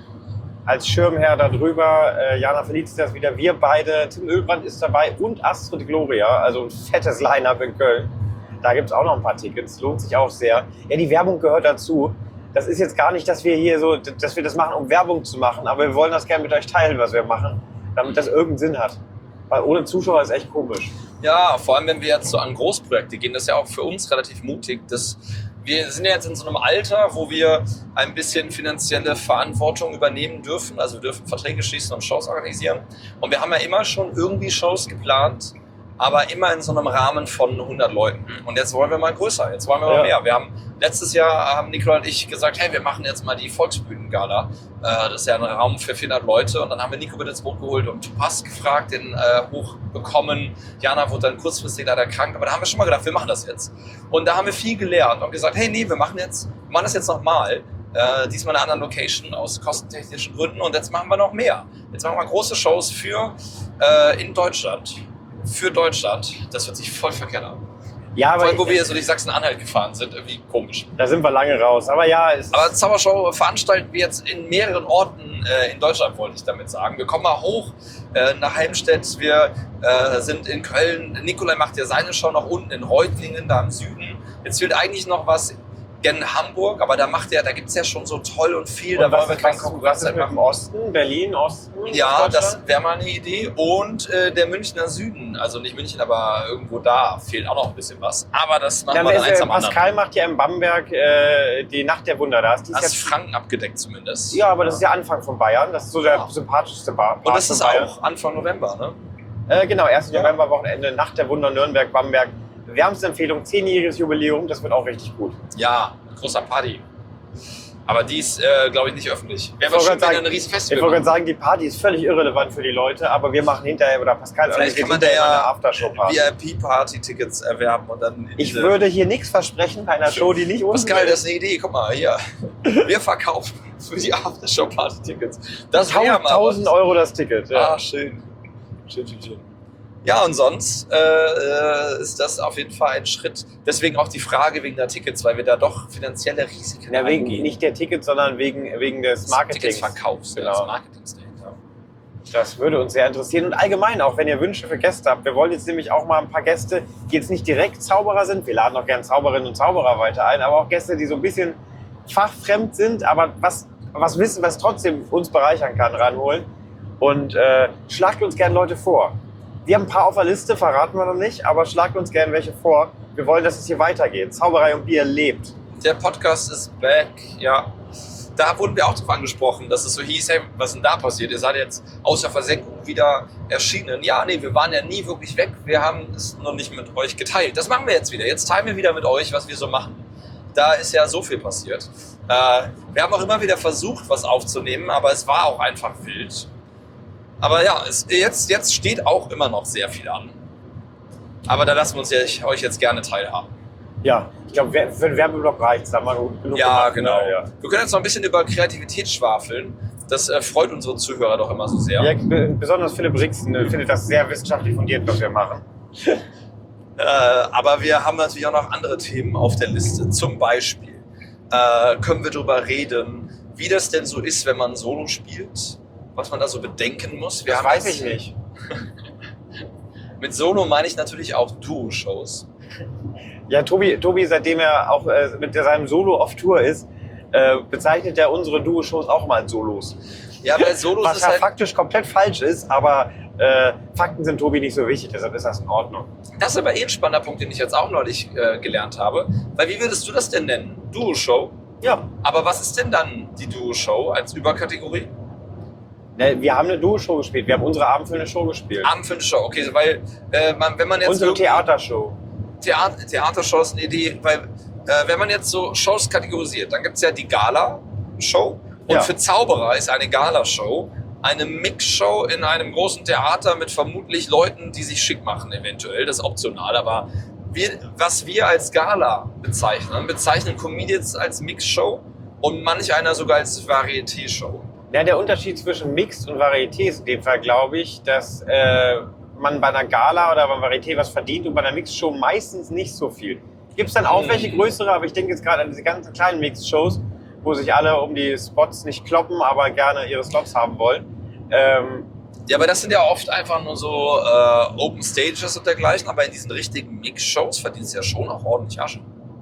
als Schirmherr darüber, äh, Jana Felicitas wieder, wir beide, Tim Ölbrand ist dabei und Astrid Gloria, also ein fettes Line-Up in Köln. Da gibt es auch noch ein paar Tickets, lohnt sich auch sehr. Ja, die Werbung gehört dazu. Das ist jetzt gar nicht, dass wir hier so, dass wir das machen, um Werbung zu machen, aber wir wollen das gerne mit euch teilen, was wir machen, damit das irgendeinen Sinn hat. Weil ohne Zuschauer ist echt komisch. Ja, vor allem wenn wir jetzt so an Großprojekte gehen, das ist ja auch für uns relativ mutig. Das, wir sind ja jetzt in so einem Alter, wo wir ein bisschen finanzielle Verantwortung übernehmen dürfen. Also wir dürfen Verträge schließen und Shows organisieren. Und wir haben ja immer schon irgendwie Shows geplant, aber immer in so einem Rahmen von hundert Leuten. Und jetzt wollen wir mal größer, jetzt wollen wir mal Ja. mehr. Wir haben letztes Jahr haben Nicola und ich gesagt, hey, wir machen jetzt mal die Volksbühnengala. Äh, das ist ja ein Raum für vierhundert Leute. Und dann haben wir Nico mit ins Boot geholt und Pass gefragt, den äh, hochbekommen. Jana wurde dann kurzfristig leider krank. Aber da haben wir schon mal gedacht, wir machen das jetzt. Und da haben wir viel gelernt und gesagt, hey, nee, wir machen jetzt, wir machen das jetzt nochmal. Äh, diesmal in einer anderen Location aus kostentechnischen Gründen. Und jetzt machen wir noch mehr. Jetzt machen wir große Shows für äh, in Deutschland. Für Deutschland. Das wird sich voll verkehrt an. Ja, Vor aber allem, wo ich, wir so durch Sachsen-Anhalt gefahren sind, irgendwie komisch. da sind wir lange raus. Aber ja, es Aber Zaubershow veranstalten wir jetzt in mehreren Orten äh, in Deutschland, wollte ich damit sagen. Wir kommen mal hoch äh, nach Helmstedt, wir äh, sind in Köln. Nikolai macht ja seine Show noch unten in Reutlingen, da im Süden. Jetzt fehlt eigentlich noch was gen Hamburg, aber da macht er, da gibt es ja schon so toll und viel. Da und was, wollen wir keinen was, was Konkurrenz ist mit machen. dem Osten? Berlin, Osten? Ja, das Deutschland? wäre mal eine Idee. Und äh, der Münchner Süden, also nicht München, aber irgendwo da fehlt auch noch ein bisschen was. Aber das machen Ja, wir dann eins äh, am Pascal anderen. macht ja in Bamberg äh, die Nacht der Wunder. Da ist dies Das ist jetzt, Franken abgedeckt zumindest. ja, aber das ist ja Anfang von Bayern. Das ist so der Ja. sympathischste Bar. Und das ist von Bayern. auch Anfang November, ne? Äh, genau, erstes Ja. November-Wochenende, Nacht der Wunder, Nürnberg, Bamberg. Wärmste Empfehlung, zehnjähriges Jubiläum, das wird auch richtig gut. Ja, großer Party. Aber die ist, äh, glaube ich, nicht öffentlich. Wäre Ich aber wollte schön, gerade wenn wir ein riesen Ich Festival wollte gerade machen. sagen, die Party ist völlig irrelevant für die Leute, aber wir machen hinterher, oder Pascal, Vielleicht wir kann man hinterher da ja eine Aftershow-Party. V I P-Party-Tickets erwerben und dann... in Ich diese- würde hier nichts versprechen bei einer Show, die nicht unten Pascal, das ist. ist eine Idee. Guck mal, hier. Wir verkaufen für die Aftershow-Party-Tickets. Das wäre mal tausend was. Euro das Ticket. Ja. Ah, schön. Schön, schön, schön. Ja, und sonst äh, äh, ist das auf jeden Fall ein Schritt. Deswegen auch die Frage wegen der Tickets, weil wir da doch finanzielle Risiken Ja, wegen, eingehen. nicht der Tickets, sondern wegen, wegen des Marketings. Ticketsverkaufs, Genau. ja, des Marketings dahinter. Das würde uns sehr interessieren. Und allgemein auch, wenn ihr Wünsche für Gäste habt. Wir wollen jetzt nämlich auch mal ein paar Gäste, die jetzt nicht direkt Zauberer sind. Wir laden auch gerne Zauberinnen und Zauberer weiter ein, aber auch Gäste, die so ein bisschen fachfremd sind, aber was, was wissen, was trotzdem uns bereichern kann, ranholen. Und äh, schlagt uns gerne Leute vor. Wir haben ein paar auf der Liste, verraten wir noch nicht, aber schlagt uns gerne welche vor. Wir wollen, dass es hier weitergeht. Zauberei und Bier lebt. Der Podcast ist back, ja. Da wurden wir auch drauf angesprochen, dass es so hieß, hey, was ist denn da passiert? Ihr seid jetzt außer Versenkung wieder erschienen. Ja, nee, wir waren ja nie wirklich weg. Wir haben es noch nicht mit euch geteilt. Das machen wir jetzt wieder. Jetzt teilen wir wieder mit euch, was wir so machen. Da ist ja so viel passiert. Äh, wir haben auch immer wieder versucht, was aufzunehmen, aber es war auch einfach wild. Aber ja, es, jetzt, jetzt steht auch immer noch sehr viel an. Aber da lassen wir uns ja, euch jetzt gerne teilhaben. Ja, ich glaube, für den Werbeblock reicht es. Da mal genug Ja, gemacht, genau. ne? Ja. Wir können jetzt noch ein bisschen über Kreativität schwafeln. Das äh, freut unsere Zuhörer doch immer so sehr. Ja, b- besonders Philipp Rixen äh, findet das sehr wissenschaftlich fundiert, was wir machen. Äh, aber wir haben natürlich auch noch andere Themen auf der Liste. Zum Beispiel äh, können wir darüber reden, wie das denn so ist, wenn man Solo spielt. Was man da so bedenken muss. Wir Das haben weiß jetzt- ich nicht. Mit Solo meine ich natürlich auch Duo-Shows. Ja, Tobi, Tobi, seitdem er auch äh, mit seinem Solo auf Tour ist, äh, bezeichnet er unsere Duo-Shows auch mal als Solos. Ja, bei Solos Was ist ja halt, faktisch komplett falsch ist, aber äh, Fakten sind Tobi nicht so wichtig, deshalb ist das in Ordnung. das ist aber eh ein spannender Punkt, den ich jetzt auch neulich äh, gelernt habe. Weil wie würdest du das denn nennen? Duo-Show? Ja. Aber was ist denn dann die Duo-Show als Überkategorie? Ne, wir haben eine Duo-Show gespielt, wir haben unsere abendfüllende Show gespielt. Abendfüllende Show, okay, weil äh, man, wenn man jetzt Unsere irgendwie- Theatershow. Theater, Theatershow ist eine Idee, weil äh, wenn man jetzt so Shows kategorisiert, dann gibt es ja die Gala-Show und Ja. für Zauberer ist eine Gala-Show eine Mix-Show in einem großen Theater mit vermutlich Leuten, die sich schick machen eventuell, das ist optional, aber wir, was wir als Gala bezeichnen, bezeichnen Comedians als Mix-Show und manch einer sogar als Varieté-Show. Ja, der Unterschied zwischen Mixed und Varieté ist in dem Fall, glaube ich, dass äh, man bei einer Gala oder beim Varieté was verdient und bei einer Mixed-Show meistens nicht so viel. Gibt es dann auch Hm. welche größere, aber ich denke jetzt gerade an diese ganzen kleinen Mixed-Shows, wo sich alle um die Spots nicht kloppen, aber gerne ihre Slots haben wollen. Ähm, Ja, aber das sind ja oft einfach nur so äh, Open Stages und dergleichen, aber in diesen richtigen Mix-Shows verdienst du ja schon auch ordentlich Asche.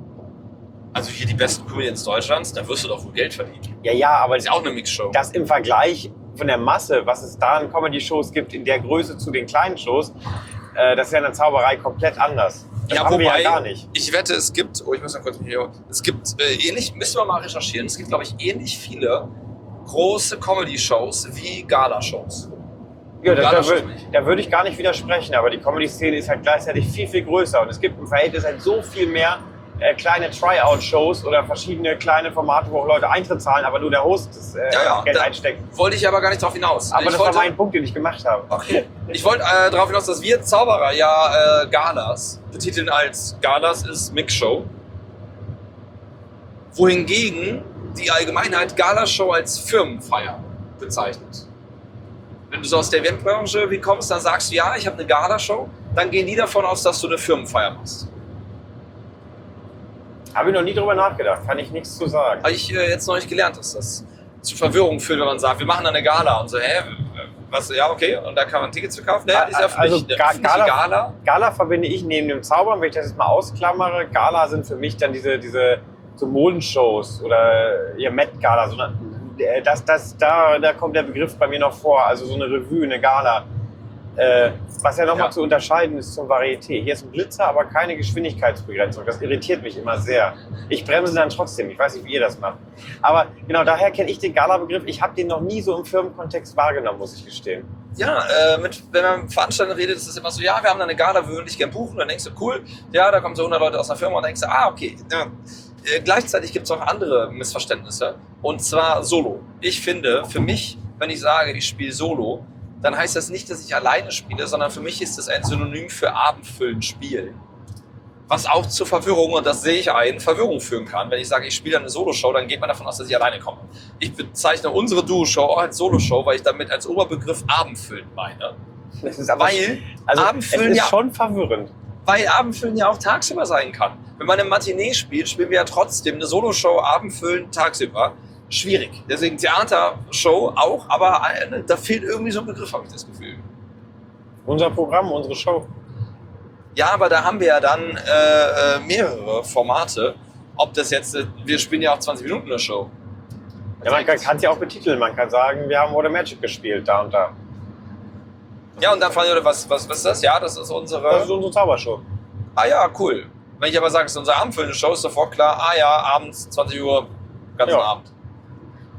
Also hier die besten Comedians Deutschlands, da wirst du doch wohl Geld verdienen. ja, ja, aber Das ist ja auch eine Mix-Show. das im Vergleich von der Masse, was es da an Comedy-Shows gibt, in der Größe zu den kleinen Shows, äh, das ist ja in der Zauberei komplett anders. Das Ja, haben wir wobei, ja gar nicht. ich wette, es gibt, oh, ich muss mal kurz hier, es gibt äh, ähnlich, müssen wir mal recherchieren, es gibt, glaube ich, ähnlich viele große Comedy-Shows wie Gala-Shows. Ja, das, da, Gala-Shows wür- nicht. da würde ich gar nicht widersprechen, aber die Comedy-Szene ist halt gleichzeitig viel, viel größer und es gibt im Verhältnis halt so viel mehr äh, kleine Tryout-Shows oder verschiedene kleine Formate, wo auch Leute Eintritt zahlen, aber nur der Host das äh, Ja, ja, Geld da- einsteckt. Wollte ich aber gar nicht drauf hinaus. Aber ich das wollte, war mein Punkt, den ich gemacht habe. Okay. Ich wollte äh, darauf hinaus, dass wir Zauberer ja äh, Galas betiteln als Galas ist Mix-Show. Wohingegen die Allgemeinheit Galashow als Firmenfeier bezeichnet. Wenn du so aus der Eventbranche wie kommst, dann sagst du, ja, ich habe eine Galashow, dann gehen die davon aus, dass du eine Firmenfeier machst. Habe ich noch nie drüber nachgedacht, kann ich nichts zu sagen. Habe ich äh, jetzt noch nicht gelernt, dass das zu Verwirrung führt, wenn man sagt, wir machen eine Gala und so, hä, was, ja, okay, und da kann man Tickets verkaufen. Naja, ist ja für Also mich eine Ga- öffentliche Gala- Gala. Gala verbinde ich neben dem Zaubern, wenn ich das jetzt mal ausklammere, Gala sind für mich dann diese, diese so Modenshows oder ihr Met-Gala. So eine, äh, das, das, da, da kommt der Begriff bei mir noch vor, also so eine Revue, eine Gala. Äh, was ja nochmal Ja. zu unterscheiden ist zum Varieté. Hier ist ein Blitzer, aber keine Geschwindigkeitsbegrenzung. Das irritiert mich immer sehr. Ich bremse dann trotzdem. Ich weiß nicht, wie ihr das macht. Aber genau daher kenne ich den Gala-Begriff. Ich habe den noch nie so im Firmenkontext wahrgenommen, muss ich gestehen. Ja, äh, mit, wenn man mit Veranstaltern redet, ist es immer so, ja, wir haben da eine Gala, wir würden dich gerne buchen. Dann denkst du, cool, ja, da kommen so hundert Leute aus der Firma und dann denkst du, ah, okay. Ja. Äh, gleichzeitig gibt es auch andere Missverständnisse. Und zwar Solo. Ich finde, für mich, wenn ich sage, ich spiele Solo, dann heißt das nicht, dass ich alleine spiele, sondern für mich ist es ein Synonym für abendfüllend spielen. Was auch zur Verwirrung, und das sehe ich ein, Verwirrung führen kann. Wenn ich sage, ich spiele eine Solo-Show, dann geht man davon aus, dass ich alleine komme. Ich bezeichne unsere Duo-Show auch als Solo-Show, weil ich damit als Oberbegriff abendfüllend meine. Das ist aber, Weil also, es Abendfüllen ist ja, schon verwirrend. weil Abendfüllen ja auch tagsüber sein kann. Wenn man eine Matinee spielt, spielen wir ja trotzdem eine Solo-Show Abendfüllen tagsüber. Schwierig. Deswegen Theatershow auch, aber äh, da fehlt irgendwie so ein Begriff, habe ich das Gefühl. Unser Programm, unsere Show. Ja, aber da haben wir ja dann äh, äh, mehrere Formate. Ob das jetzt, äh, wir spielen ja auch zwanzig Minuten eine Show. Ja, man kann es ja auch betiteln. Man kann sagen, wir haben What a Magic gespielt, da und da. Ja, und dann fragen die Leute, was, was, was ist das? Ja, das ist unsere... Das ist unsere Zaubershow. Ah ja, cool. Wenn ich aber sage, es ist unsere abendfüllende Show, ist sofort klar, ah ja, abends, zwanzig Uhr, ganzen Ja. Abend.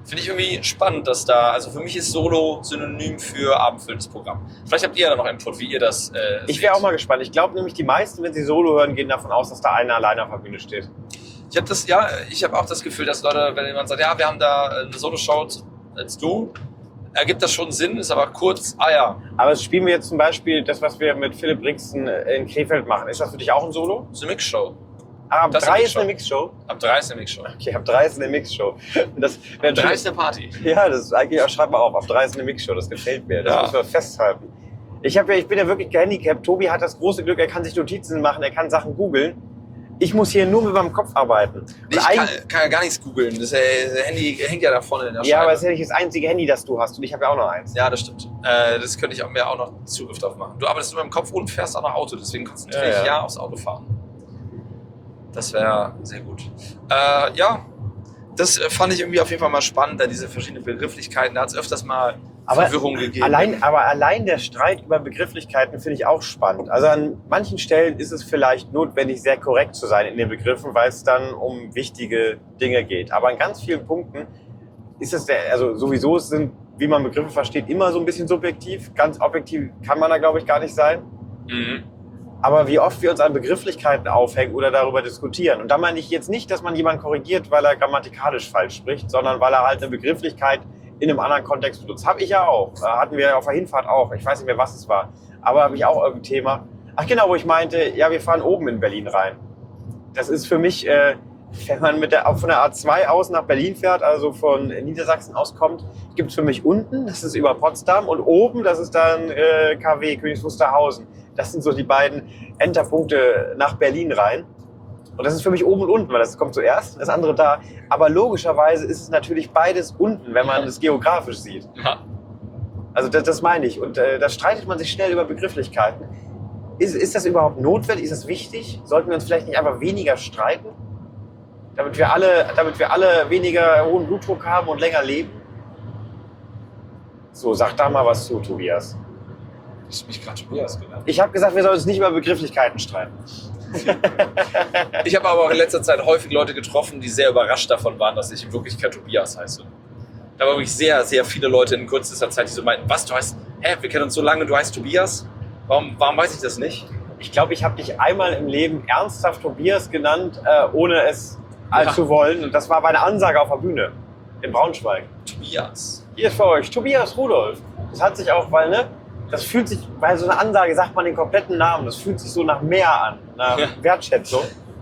Finde ich irgendwie spannend, dass da, also für mich ist Solo synonym für abendfüllendes Programm. Vielleicht habt ihr ja da noch Input, wie ihr das äh, Ich wäre auch mal gespannt. Ich glaube nämlich, die meisten, wenn sie Solo hören, gehen davon aus, dass da einer alleine auf der Bühne steht. Ich habe das, ja, ich habe auch das Gefühl, dass Leute, wenn jemand sagt, ja, wir haben da eine Solo-Show als du, ergibt das schon Sinn, ist aber kurz, ah ja. Aber das spielen wir jetzt zum Beispiel, das, was wir mit Philipp Rixen in Krefeld machen. Ist das für dich auch ein Solo? Das ist eine Mixshow. Ah, ab Das ist drei eine ist eine Mixshow? Ab drei ist eine Mixshow. Okay, ab drei ist eine Mixshow. Das Ab drei ist eine Party. Ja, das ist eigentlich, auch, schreib mal auf, ab drei ist eine Mixshow, das gefällt mir. Das Ja. müssen wir festhalten. Ich, hab ja, ich bin ja wirklich gehandicapt. Tobi hat das große Glück, er kann sich Notizen machen, er kann Sachen googeln. Ich muss hier nur mit meinem Kopf arbeiten. Und Ich kann, eigentlich- kann ja gar nichts googeln. Das äh, Handy hängt ja da vorne in der ja, Scheibe. aber es ist ja nicht das einzige Handy, das du hast. Und ich habe ja auch noch eins. Ja, das stimmt. Äh, das könnte ich auch mir auch noch Zugriff drauf machen. Du arbeitest nur im Kopf und fährst auch noch Auto, deswegen konzentriere Ja, ich ja. ja aufs Autofahren. Das wäre sehr gut. Äh, ja, das äh, fand ich irgendwie auf jeden Fall mal spannend, da diese verschiedenen Begrifflichkeiten. Da hat es öfters mal Aber Verwirrung gegeben. Allein, aber allein der Streit über Begrifflichkeiten finde ich auch spannend. Also an manchen Stellen ist es vielleicht notwendig, sehr korrekt zu sein in den Begriffen, weil es dann um wichtige Dinge geht. Aber an ganz vielen Punkten ist es, der, also sowieso sind, wie man Begriffe versteht, immer so ein bisschen subjektiv. Ganz objektiv kann man da, glaube ich, gar nicht sein. Mhm. Aber wie oft wir uns an Begrifflichkeiten aufhängen oder darüber diskutieren. Und da meine ich jetzt nicht, dass man jemanden korrigiert, weil er grammatikalisch falsch spricht, sondern weil er halt eine Begrifflichkeit in einem anderen Kontext benutzt. Habe ich ja auch. Äh, Hatten wir auf der Hinfahrt auch. Ich weiß nicht mehr, was es war. Aber habe ich auch irgendein Thema. Ach genau, wo ich meinte, ja, wir fahren oben in Berlin rein. Das ist für mich, äh, wenn man mit der, auch von der A zwei aus nach Berlin fährt, also von Niedersachsen aus kommt, gibt es für mich unten, das ist über Potsdam, und oben, das ist dann äh, K W, Königs Wusterhausen. Das sind so die beiden Enterpunkte nach Berlin rein. Und das ist für mich oben und unten, weil das kommt zuerst, das andere da. Aber logischerweise ist es natürlich beides unten, wenn man es geografisch sieht. Ja. Also das, das meine ich. Und äh, da streitet man sich schnell über Begrifflichkeiten. Ist, ist das überhaupt notwendig? Ist das wichtig? Sollten wir uns vielleicht nicht einfach weniger streiten? Damit wir alle, damit wir alle weniger hohen Blutdruck haben und länger leben? So, sag da mal was zu, Tobias. Hast du mich gerade Tobias genannt? Ich habe gesagt, wir sollen uns nicht über Begrifflichkeiten streiten. Ich habe aber auch in letzter Zeit häufig Leute getroffen, die sehr überrascht davon waren, dass ich in Wirklichkeit Tobias heiße. Da waren wirklich sehr, sehr viele Leute in kürzester Zeit, die so meinten, was, du heißt, hä, wir kennen uns so lange, du heißt Tobias? Warum, warum weiß ich das nicht? Ich glaube, ich habe dich einmal im Leben ernsthaft Tobias genannt, äh, ohne es Ja. zu wollen. Und das war bei einer Ansage auf der Bühne in Braunschweig. Tobias. Hier ist für euch Tobias Rudolf. Das hat sich auch, weil, ne, das fühlt sich, bei so einer Ansage sagt man den kompletten Namen. Das fühlt sich so nach mehr an, nach Ja. Wertschätzung.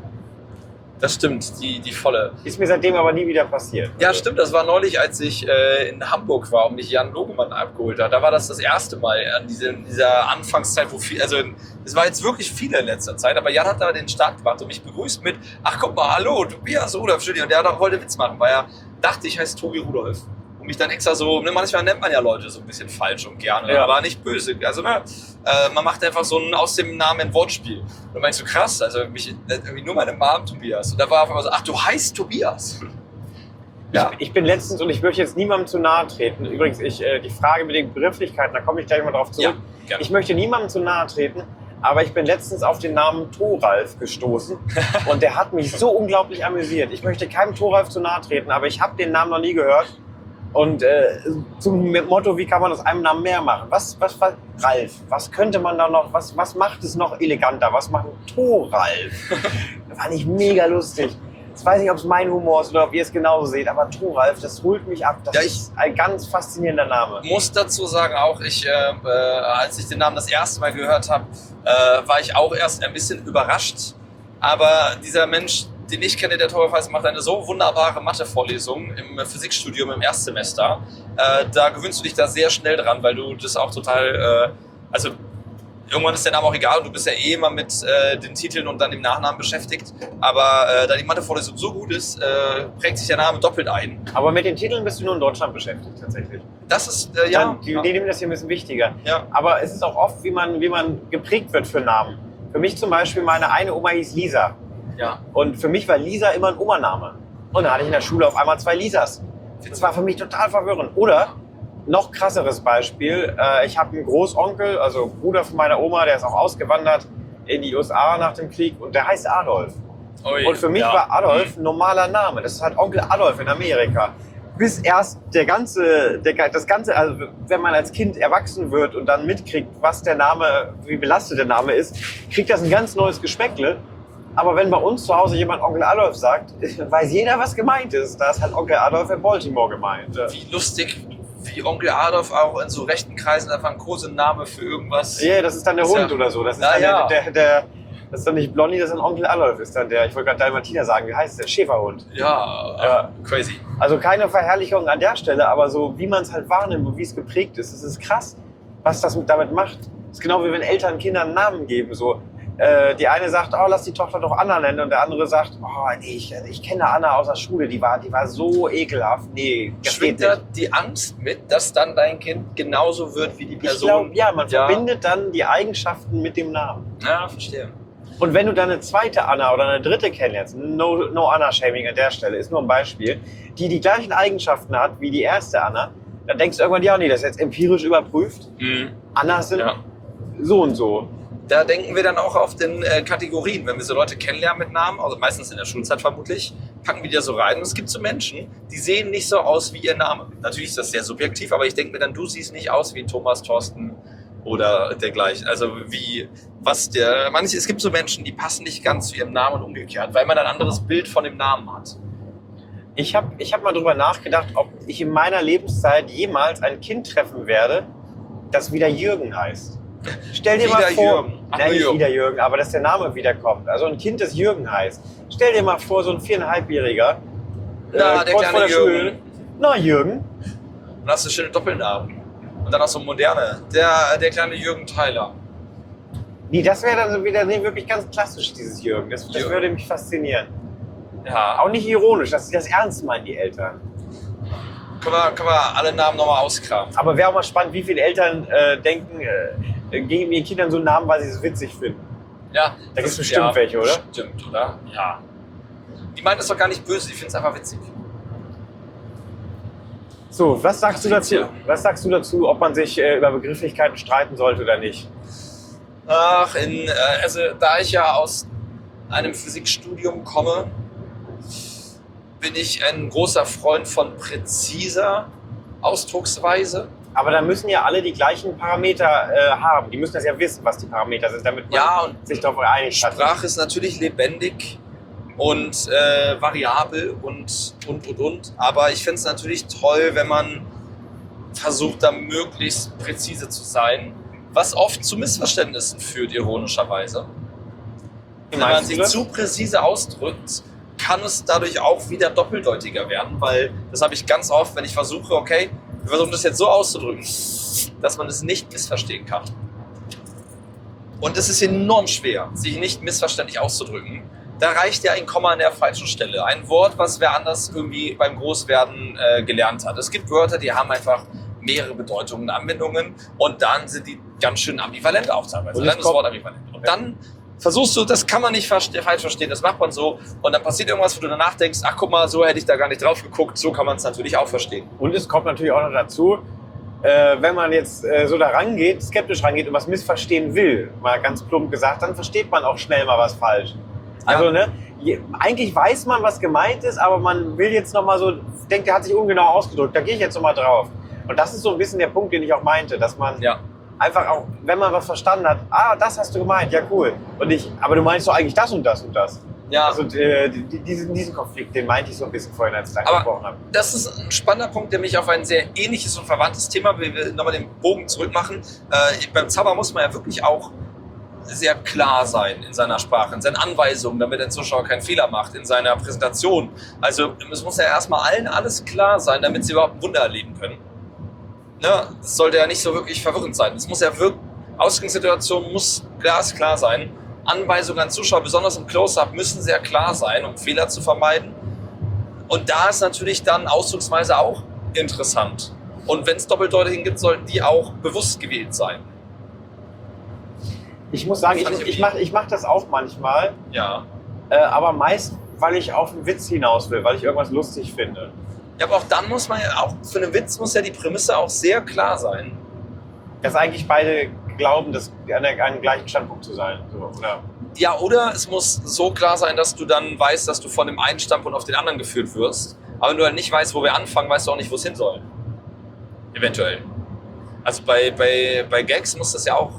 Das stimmt, die, die volle. Ist mir seitdem aber nie wieder passiert. Ja, stimmt, das war neulich, als ich äh, in Hamburg war und mich Jan Logemann abgeholt hat. Da war das das erste Mal an diese, dieser Anfangszeit, wo viel, also es war jetzt wirklich viele in letzter Zeit, aber Jan hat da den Start gemacht und mich begrüßt mit, ach guck mal, hallo, Tobias Rudolf, Studi. Und der hat auch wollte Witz machen, weil er dachte, ich heiße Tobi Rudolf. Und mich dann extra so, ne, manchmal nennt man ja Leute so ein bisschen falsch und gerne, Ja. aber nicht böse. Also ne, äh, man macht einfach so ein aus dem Namen ein Wortspiel. Und dann meinst du, krass, also mich, irgendwie nur meine Mom Tobias. Und da war auf einmal so, ach, du heißt Tobias. Ja. Ich, ich bin letztens, und ich möchte jetzt niemandem zu nahe treten. Übrigens, ich, äh, die Frage mit den Begrifflichkeiten, da komme ich gleich mal drauf zurück. Ja, gerne. Ich möchte niemandem zu nahe treten, aber ich bin letztens auf den Namen Thoralf gestoßen und der hat mich so unglaublich amüsiert. Ich möchte keinem Thoralf zu nahe treten, aber ich habe den Namen noch nie gehört. Und äh, zum Motto, wie kann man aus einem Namen mehr machen? Was, was, was, Ralf, was könnte man da noch, was, was macht es noch eleganter? Was macht ein Thoralf? Das fand ich mega lustig. Ich weiß nicht, ob es mein Humor ist oder ob ihr es genauso seht, aber Thoralf, das holt mich ab. Das Ja, ich- ist ein ganz faszinierender Name. Muss dazu sagen auch, ich, äh, äh, als ich den Namen das erste Mal gehört habe, äh, war ich auch erst ein bisschen überrascht. Aber dieser Mensch, den ich kenne, der Thoralf heißt, macht eine so wunderbare Mathevorlesung im Physikstudium im Erstsemester. Äh, da gewöhnst du dich da sehr schnell dran, weil du das auch total, äh, also irgendwann ist der Name auch egal und du bist ja eh immer mit äh, den Titeln und dann dem Nachnamen beschäftigt. Aber äh, da die Mathevorlesung so gut ist, äh, prägt sich der Name doppelt ein. Aber mit den Titeln bist du nur in Deutschland beschäftigt, tatsächlich. Das ist, äh, ja, Dann, die, die nehmen das hier ein bisschen wichtiger. ja. Aber es ist auch oft, wie man, wie man geprägt wird für Namen. Für mich zum Beispiel, meine eine Oma hieß Lisa. Ja. Und für mich war Lisa immer ein Omaname. Und dann hatte ich in der Schule auf einmal zwei Lisas. Das war für mich total verwirrend. Oder, noch krasseres Beispiel, äh, ich habe einen Großonkel, also Bruder von meiner Oma, der ist auch ausgewandert in die U S A nach dem Krieg und der heißt Adolf. Ui, Und für mich ja. war Adolf ein normaler Name. Das ist halt Onkel Adolf in Amerika. bis erst der ganze, der, das ganze, also wenn man als Kind erwachsen wird und dann mitkriegt, was der Name, wie belastet der Name ist, kriegt das ein ganz neues Geschmäckle. Aber wenn bei uns zu Hause jemand Onkel Adolf sagt, weiß jeder, was gemeint ist. Da ist halt Onkel Adolf in Baltimore gemeint. Wie lustig, wie Onkel Adolf auch in so rechten Kreisen einfach ein großer Name für irgendwas. Ja, yeah, das ist dann der ist Hund ja, oder so. Das ist ja, dann ja. Der, der, der, das ist dann nicht Blondie, das ist dann Onkel Adolf. Ist dann der, ich wollte gerade Dalmatiner sagen, wie heißt der? Schäferhund. Ja, Ja. Crazy. Also keine Verherrlichung an der Stelle, aber so wie man es halt wahrnimmt und wie es geprägt ist. Es ist krass, was das damit macht. Es ist genau wie wenn Eltern Kindern einen Namen geben. So. Äh, die eine sagt, oh, lass die Tochter doch Anna nennen, und der andere sagt, oh, nee, ich, ich kenne Anna aus der Schule, die war, die war so ekelhaft. Nee, das Schwingt geht da nicht. die Angst mit, dass dann dein Kind genauso wird wie die Ich Person? glaube, ja, man Ja. verbindet dann die Eigenschaften mit dem Namen. Ja, verstehe. Und wenn du dann eine zweite Anna oder eine dritte kennenlernst, no, no Anna-Shaming an der Stelle, ist nur ein Beispiel, die die gleichen Eigenschaften hat wie die erste Anna, dann denkst du irgendwann, ja, nee, das ist jetzt empirisch überprüft. Mhm. Annas sind Ja. so und so. Da denken wir dann auch auf den äh, Kategorien. Wenn wir so Leute kennenlernen mit Namen, also meistens in der Schulzeit vermutlich, packen wir die da so rein. Und es gibt so Menschen, die sehen nicht so aus wie ihr Name. Natürlich ist das sehr subjektiv, aber ich denke mir dann, du siehst nicht aus wie Thomas, Thorsten oder dergleichen. Also wie, was der, manche, es gibt so Menschen, die passen nicht ganz zu ihrem Namen und umgekehrt, weil man ein anderes Bild von dem Namen hat. Ich habe ich hab mal drüber nachgedacht, ob ich in meiner Lebenszeit jemals ein Kind treffen werde, das wieder Jürgen heißt. Stell dir Wieder mal vor, Jürgen. Ach, nein, nicht Jürgen. wieder Jürgen, aber dass der Name wiederkommt. Also ein Kind, das Jürgen heißt. Stell dir mal vor, so ein viereinhalbjähriger, Na, der kurz kleine vor der Jürgen. Schule. Na, Jürgen. Und hast du schöne Doppelnamen. Und dann auch so moderne. Der, der kleine Jürgen Tyler. Nee, das wäre dann so wieder nee, wirklich ganz klassisch, dieses Jürgen. Das, das Jürgen. würde mich faszinieren. Ja, Auch nicht ironisch, dass sie das ernst meinen, die Eltern. können wir, können wir alle Namen nochmal auskramen. Aber wäre auch mal spannend, wie viele Eltern äh, denken, äh, geben ihren Kindern so einen Namen, weil sie es witzig finden. Ja, Da das- gibt's bestimmt welche, oder? Stimmt, oder? Ja. Die meint es doch gar nicht böse, die finden es einfach witzig. So, was sagst du Was dazu? denkst Was sagst du dazu, ob man sich äh, über Begrifflichkeiten streiten sollte oder nicht? Ach, in, äh, also da ich ja aus einem Physikstudium komme, bin ich ein großer Freund von präziser Ausdrucksweise. Aber da müssen ja alle die gleichen Parameter äh, haben. Die müssen das ja wissen, was die Parameter sind, damit man Ja, und sich darauf einigt hat. Sprache ist natürlich lebendig und äh, variabel und, und, und, und. Aber ich finde es natürlich toll, wenn man versucht, da möglichst präzise zu sein, was oft zu Missverständnissen führt, ironischerweise. Wie Wenn man meinst du sich das? zu präzise ausdrückt, kann es dadurch auch wieder doppeldeutiger werden, weil das habe ich ganz oft, wenn ich versuche, okay, wir versuchen das jetzt so auszudrücken, dass man es nicht missverstehen kann. Und es ist enorm schwer, sich nicht missverständlich auszudrücken. Da reicht ja ein Komma an der falschen Stelle. Ein Wort, was wer anders irgendwie beim Großwerden äh, gelernt hat. Es gibt Wörter, die haben einfach mehrere Bedeutungen, Anwendungen und dann sind die ganz schön ambivalent auch teilweise. Und Dann es ist das Wort kommt- ambivalent. Und dann versuchst du, das kann man nicht verste- falsch verstehen, das macht man so und dann passiert irgendwas, wo du danach denkst, ach guck mal, so hätte ich da gar nicht drauf geguckt, so kann man es natürlich auch verstehen. Und es kommt natürlich auch noch dazu, äh, wenn man jetzt äh, so da rangeht, skeptisch rangeht und was missverstehen will, mal ganz plump gesagt, dann versteht man auch schnell mal was falsch. Also, Ja. ne, je, eigentlich weiß man, was gemeint ist, aber man will jetzt noch mal so, denkt, der hat sich ungenau ausgedrückt, da gehe ich jetzt noch mal drauf. Und das ist so ein bisschen der Punkt, den ich auch meinte, dass man Ja. einfach auch, wenn man was verstanden hat, ah, das hast du gemeint, ja cool. Und ich, aber du meinst doch eigentlich das und das und das. Ja. Also äh, die- diesen, diesen Konflikt, den meinte ich so ein bisschen vorhin, als ich Aber- angesprochen habe. Das ist ein spannender Punkt, der mich auf ein sehr ähnliches und verwandtes Thema, wenn wir nochmal den Bogen zurückmachen. Äh, beim Zauber muss man ja wirklich auch sehr klar sein in seiner Sprache, in seinen Anweisungen, damit der Zuschauer keinen Fehler macht, in seiner Präsentation. Also es muss ja erstmal allen alles klar sein, damit sie überhaupt ein Wunder erleben können. Ne? Das sollte ja nicht so wirklich verwirrend sein. Es muss ja wirklich, Ausgangssituation muss glasklar sein. Anweisungen an Zuschauer, besonders im Close-Up, müssen sehr klar sein, um Fehler zu vermeiden. Und da ist natürlich dann Ausdrucksweise auch interessant. Und wenn es Doppeldeutigen gibt, sollten die auch bewusst gewählt sein. Ich muss sagen, ich, Fand ich ich mache ich mach das auch manchmal, Ja. äh, aber meist, weil ich auf einen Witz hinaus will, weil ich irgendwas lustig finde. Ja, aber auch dann muss man ja, auch für einen Witz muss ja die Prämisse auch sehr klar sein. Dass eigentlich beide glauben, das an, der, an dem gleichen Standpunkt zu sein. So, oder? Ja, oder es muss so klar sein, dass du dann weißt, dass du von dem einen Standpunkt auf den anderen geführt wirst. Aber wenn du halt nicht weißt, wo wir anfangen, weißt du auch nicht, wo es hin soll. Eventuell. Also bei, bei, bei Gags muss das ja auch,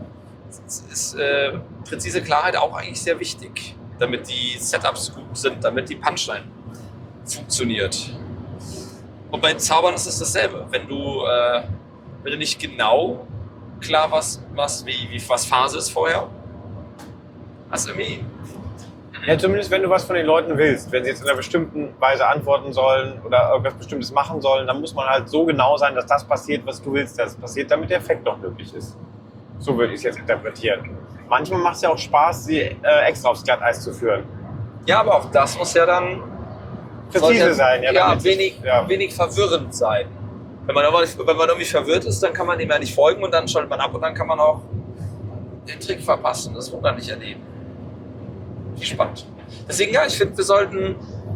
ist äh, präzise Klarheit auch eigentlich sehr wichtig, damit die Setups gut sind, damit die Punchline funktioniert. Und bei Zaubern ist es dasselbe. Wenn du, äh, wenn du nicht genau klar was, was, wie, wie, was Phase ist vorher, hast du irgendwie... Ja, zumindest wenn du was von den Leuten willst. Wenn sie jetzt in einer bestimmten Weise antworten sollen oder irgendwas Bestimmtes machen sollen, dann muss man halt so genau sein, dass das passiert, was du willst, dass es passiert, damit der Effekt noch möglich ist. So würde ich es jetzt interpretieren. Manchmal macht es ja auch Spaß, sie äh, extra aufs Glatteis zu führen. Ja, aber auch das muss ja dann präzise ja, sein. Ja, ja, wenig, ja, wenig verwirrend sein. Wenn man, aber, wenn man irgendwie verwirrt ist, dann kann man dem ja nicht folgen und dann schaltet man ab und dann kann man auch den Trick verpassen, das Wunder nicht erleben. Spannend. Deswegen, ja, ich finde, wir sollten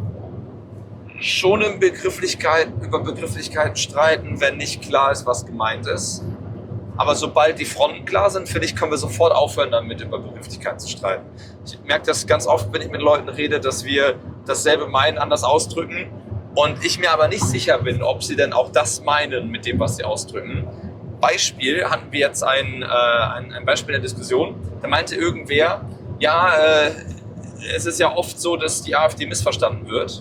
schon in Begrifflichkeiten, über Begrifflichkeiten streiten, wenn nicht klar ist, was gemeint ist. Aber sobald die Fronten klar sind, finde ich, können wir sofort aufhören, damit über Begrifflichkeiten zu streiten. Ich merke das ganz oft, wenn ich mit Leuten rede, dass wir dasselbe meinen, anders ausdrücken und ich mir aber nicht sicher bin, ob sie denn auch das meinen mit dem, was sie ausdrücken. Beispiel, hatten wir jetzt ein, äh, ein, ein Beispiel der Diskussion, da meinte irgendwer, ja, äh, es ist ja oft so, dass die AfD missverstanden wird.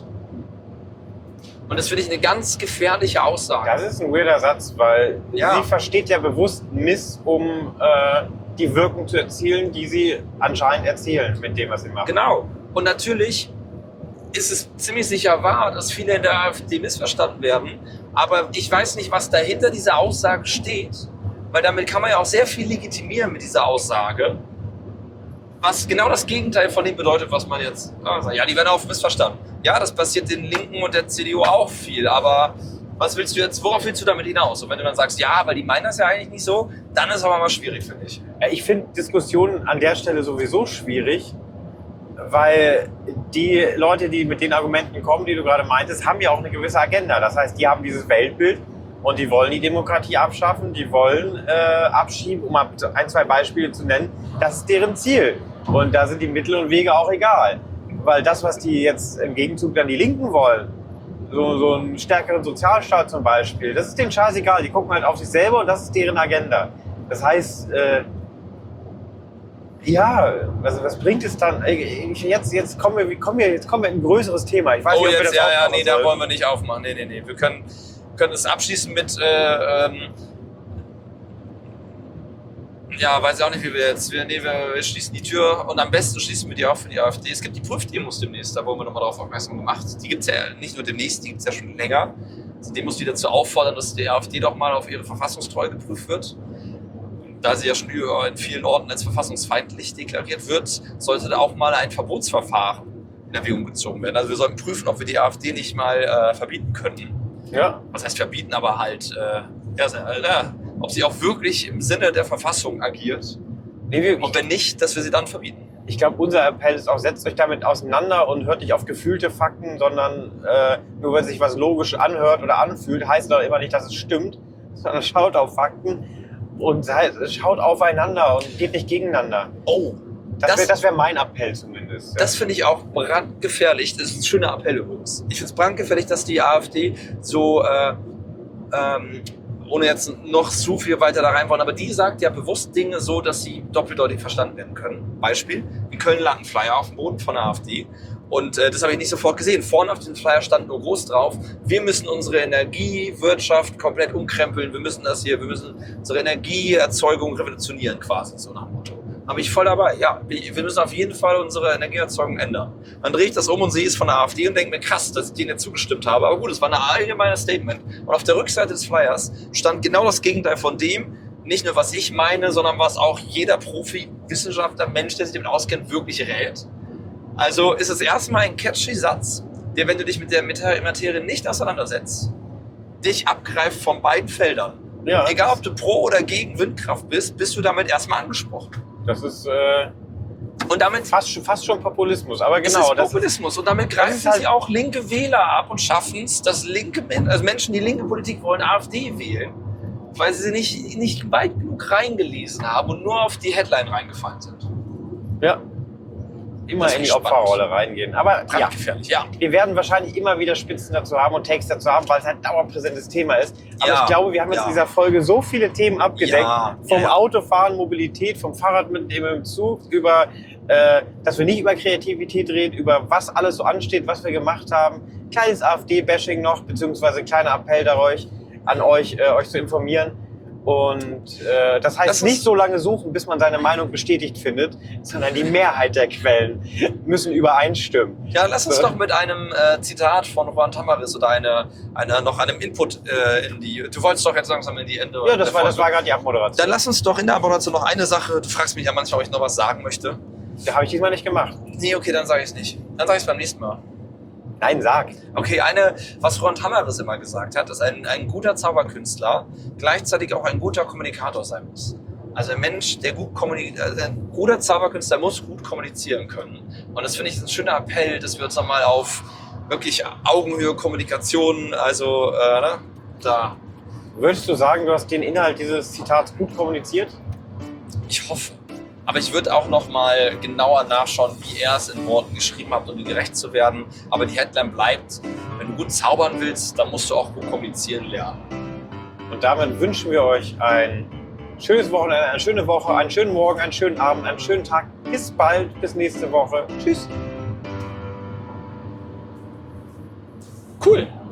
Und das finde ich eine ganz gefährliche Aussage. Das ist ein weirder Satz, weil ja. sie versteht ja bewusst Miss, um äh, die Wirkung zu erzielen, die sie anscheinend erzielen mit dem, was sie machen. Genau. Und natürlich ist es ziemlich sicher wahr, dass viele in der AfD missverstanden werden. Aber ich weiß nicht, was dahinter dieser Aussage steht. Weil damit kann man ja auch sehr viel legitimieren mit dieser Aussage. Was genau das Gegenteil von dem bedeutet, was man jetzt sagt. Ja, die werden auch missverstanden. Ja, das passiert den Linken und der C D U auch viel. Aber was willst du jetzt, worauf willst du damit hinaus? Und wenn du dann sagst, ja, weil die meinen das ja eigentlich nicht so, dann ist aber mal schwierig, finde ich. Ja, ich finde Diskussionen an der Stelle sowieso schwierig, weil die Leute, die mit den Argumenten kommen, die du gerade meintest, haben ja auch eine gewisse Agenda. Das heißt, die haben dieses Weltbild und die wollen die Demokratie abschaffen, die wollen äh, abschieben, um mal ein, zwei Beispiele zu nennen. Das ist deren Ziel. Und da sind die Mittel und Wege auch egal. Weil das, was die jetzt im Gegenzug dann die Linken wollen, so, so einen stärkeren Sozialstaat zum Beispiel, das ist denen scheißegal. Die gucken halt auf sich selber und das ist deren Agenda. Das heißt, äh, ja, was, was bringt es dann? Jetzt, jetzt, kommen wir, kommen wir, jetzt kommen wir in ein größeres Thema. Ich weiß oh, nicht, ob jetzt, wir das ja, ja, nee, sollen. da wollen wir nicht aufmachen. Nee, nee, nee. Wir können, können es abschließen mit, äh, ähm, ja, weiß ich auch nicht, wie wir jetzt, wir, nee, wir, wir schließen die Tür und am besten schließen wir die auch für die AfD. Es gibt die Prüfdemos demnächst, da wurden wir nochmal darauf aufmerksam gemacht. Die gibt es ja nicht nur demnächst, die gibt es ja schon länger. Also Demos, die dazu auffordern, dass die AfD doch mal auf ihre Verfassungstreue geprüft wird. Da sie ja schon in vielen Orten als verfassungsfeindlich deklariert wird, sollte da auch mal ein Verbotsverfahren in Erwägung gezogen werden. Also wir sollten prüfen, ob wir die AfD nicht mal äh, verbieten könnten. Ja. Was heißt verbieten, aber halt, äh, ja, äh, ob sie auch wirklich im Sinne der Verfassung agiert. Nee, wir, und wenn nicht, dass wir sie dann verbieten. Ich glaube, unser Appell ist auch, setzt euch damit auseinander und hört nicht auf gefühlte Fakten, sondern äh, nur weil sich was logisch anhört oder anfühlt, heißt doch immer nicht, dass es stimmt, sondern schaut auf Fakten und schaut aufeinander und geht nicht gegeneinander. Oh, das, das wäre das wär mein Appell zumindest. Ja. Das finde ich auch brandgefährlich. Das ist ein schöner Appell übrigens. Ich finde es brandgefährlich, dass die AfD so, äh, ähm, ohne jetzt noch zu viel weiter da rein wollen, aber die sagt ja bewusst Dinge so, dass sie doppeldeutig verstanden werden können. Beispiel, in Köln lag ein Flyer auf dem Boden von der AfD und äh, das habe ich nicht sofort gesehen. Vorne auf dem Flyer stand nur groß drauf, wir müssen unsere Energiewirtschaft komplett umkrempeln, wir müssen das hier, wir müssen unsere Energieerzeugung revolutionieren quasi, so nach dem Motto. Aber ich voll dabei, ja, wir müssen auf jeden Fall unsere Energieerzeugung ändern. Dann drehe ich das um und sehe es von der AfD und denke mir, krass, dass ich denen jetzt zugestimmt habe. Aber gut, es war ein allgemeines Statement. Und auf der Rückseite des Flyers stand genau das Gegenteil von dem, nicht nur was ich meine, sondern was auch jeder Profi, Wissenschaftler, Mensch, der sich damit auskennt, wirklich rät. Also ist es erstmal ein catchy Satz, der, wenn du dich mit der Materie nicht auseinandersetzt, dich abgreift von beiden Feldern. Ja. Egal, ob du pro oder gegen Windkraft bist, bist du damit erstmal angesprochen. Das ist äh, und damit fast, fast schon Populismus, aber genau. Das ist das Populismus ist, und damit greifen halt sie auch linke Wähler ab und schaffen es, dass linke, also Menschen, die linke Politik wollen, AfD wählen, weil sie nicht, nicht weit genug reingelesen haben und nur auf die Headline reingefallen sind. Ja. immer Das in die ist spannend. Opferrolle reingehen. Aber ja, Gefährlich, ja. wir werden wahrscheinlich immer wieder Spitzen dazu haben und Takes dazu haben, weil es halt ein dauerpräsentes Thema ist. Aber Ja, ich glaube, wir haben jetzt ja. in dieser Folge so viele Themen abgedeckt. Ja, vom ja, ja. Autofahren, Mobilität, vom Fahrrad mit dem Zug, über, äh, dass wir nicht über Kreativität reden, über was alles so ansteht, was wir gemacht haben. Kleines AfD-Bashing noch, beziehungsweise kleiner Appell an euch, an euch, äh, euch zu informieren. Und äh, das heißt Das ist- nicht so lange suchen, bis man seine Meinung bestätigt findet, sondern die Mehrheit der Quellen müssen übereinstimmen. Ja, lass uns doch mit einem äh, Zitat von Juan Tamaris oder eine, eine, noch einem Input äh, in die... Du wolltest doch jetzt langsam in die Ende... Ja, das der war, das Folge. war gerade die Abmoderation. Dann lass uns doch in der Abmoderation noch eine Sache... Du fragst mich ja manchmal, ob ich noch was sagen möchte. Das habe ich diesmal nicht gemacht. Nee, okay, dann sage ich es nicht. Dann sage ich es beim nächsten Mal. Nein, sag. Okay, eine, was Juan Tamaris immer gesagt hat, dass ein, ein guter Zauberkünstler gleichzeitig auch ein guter Kommunikator sein muss. Also ein Mensch, der gut kommuniziert, ein guter Zauberkünstler muss gut kommunizieren können. Und das finde ich ein schöner Appell, dass wir uns nochmal auf wirklich Augenhöhe Kommunikation, also äh, ne, da, Würdest du sagen, du hast den Inhalt dieses Zitats gut kommuniziert? ich hoffe. Aber ich würde auch nochmal genauer nachschauen, wie er es in Worten geschrieben hat, um ihm gerecht zu werden. Aber die Headline bleibt, wenn du gut zaubern willst, dann musst du auch gut kommunizieren lernen. Und damit wünschen wir euch ein schönes Wochenende, eine schöne Woche, einen schönen Morgen, einen schönen Abend, einen schönen Tag. Bis bald, bis nächste Woche. Tschüss. Cool.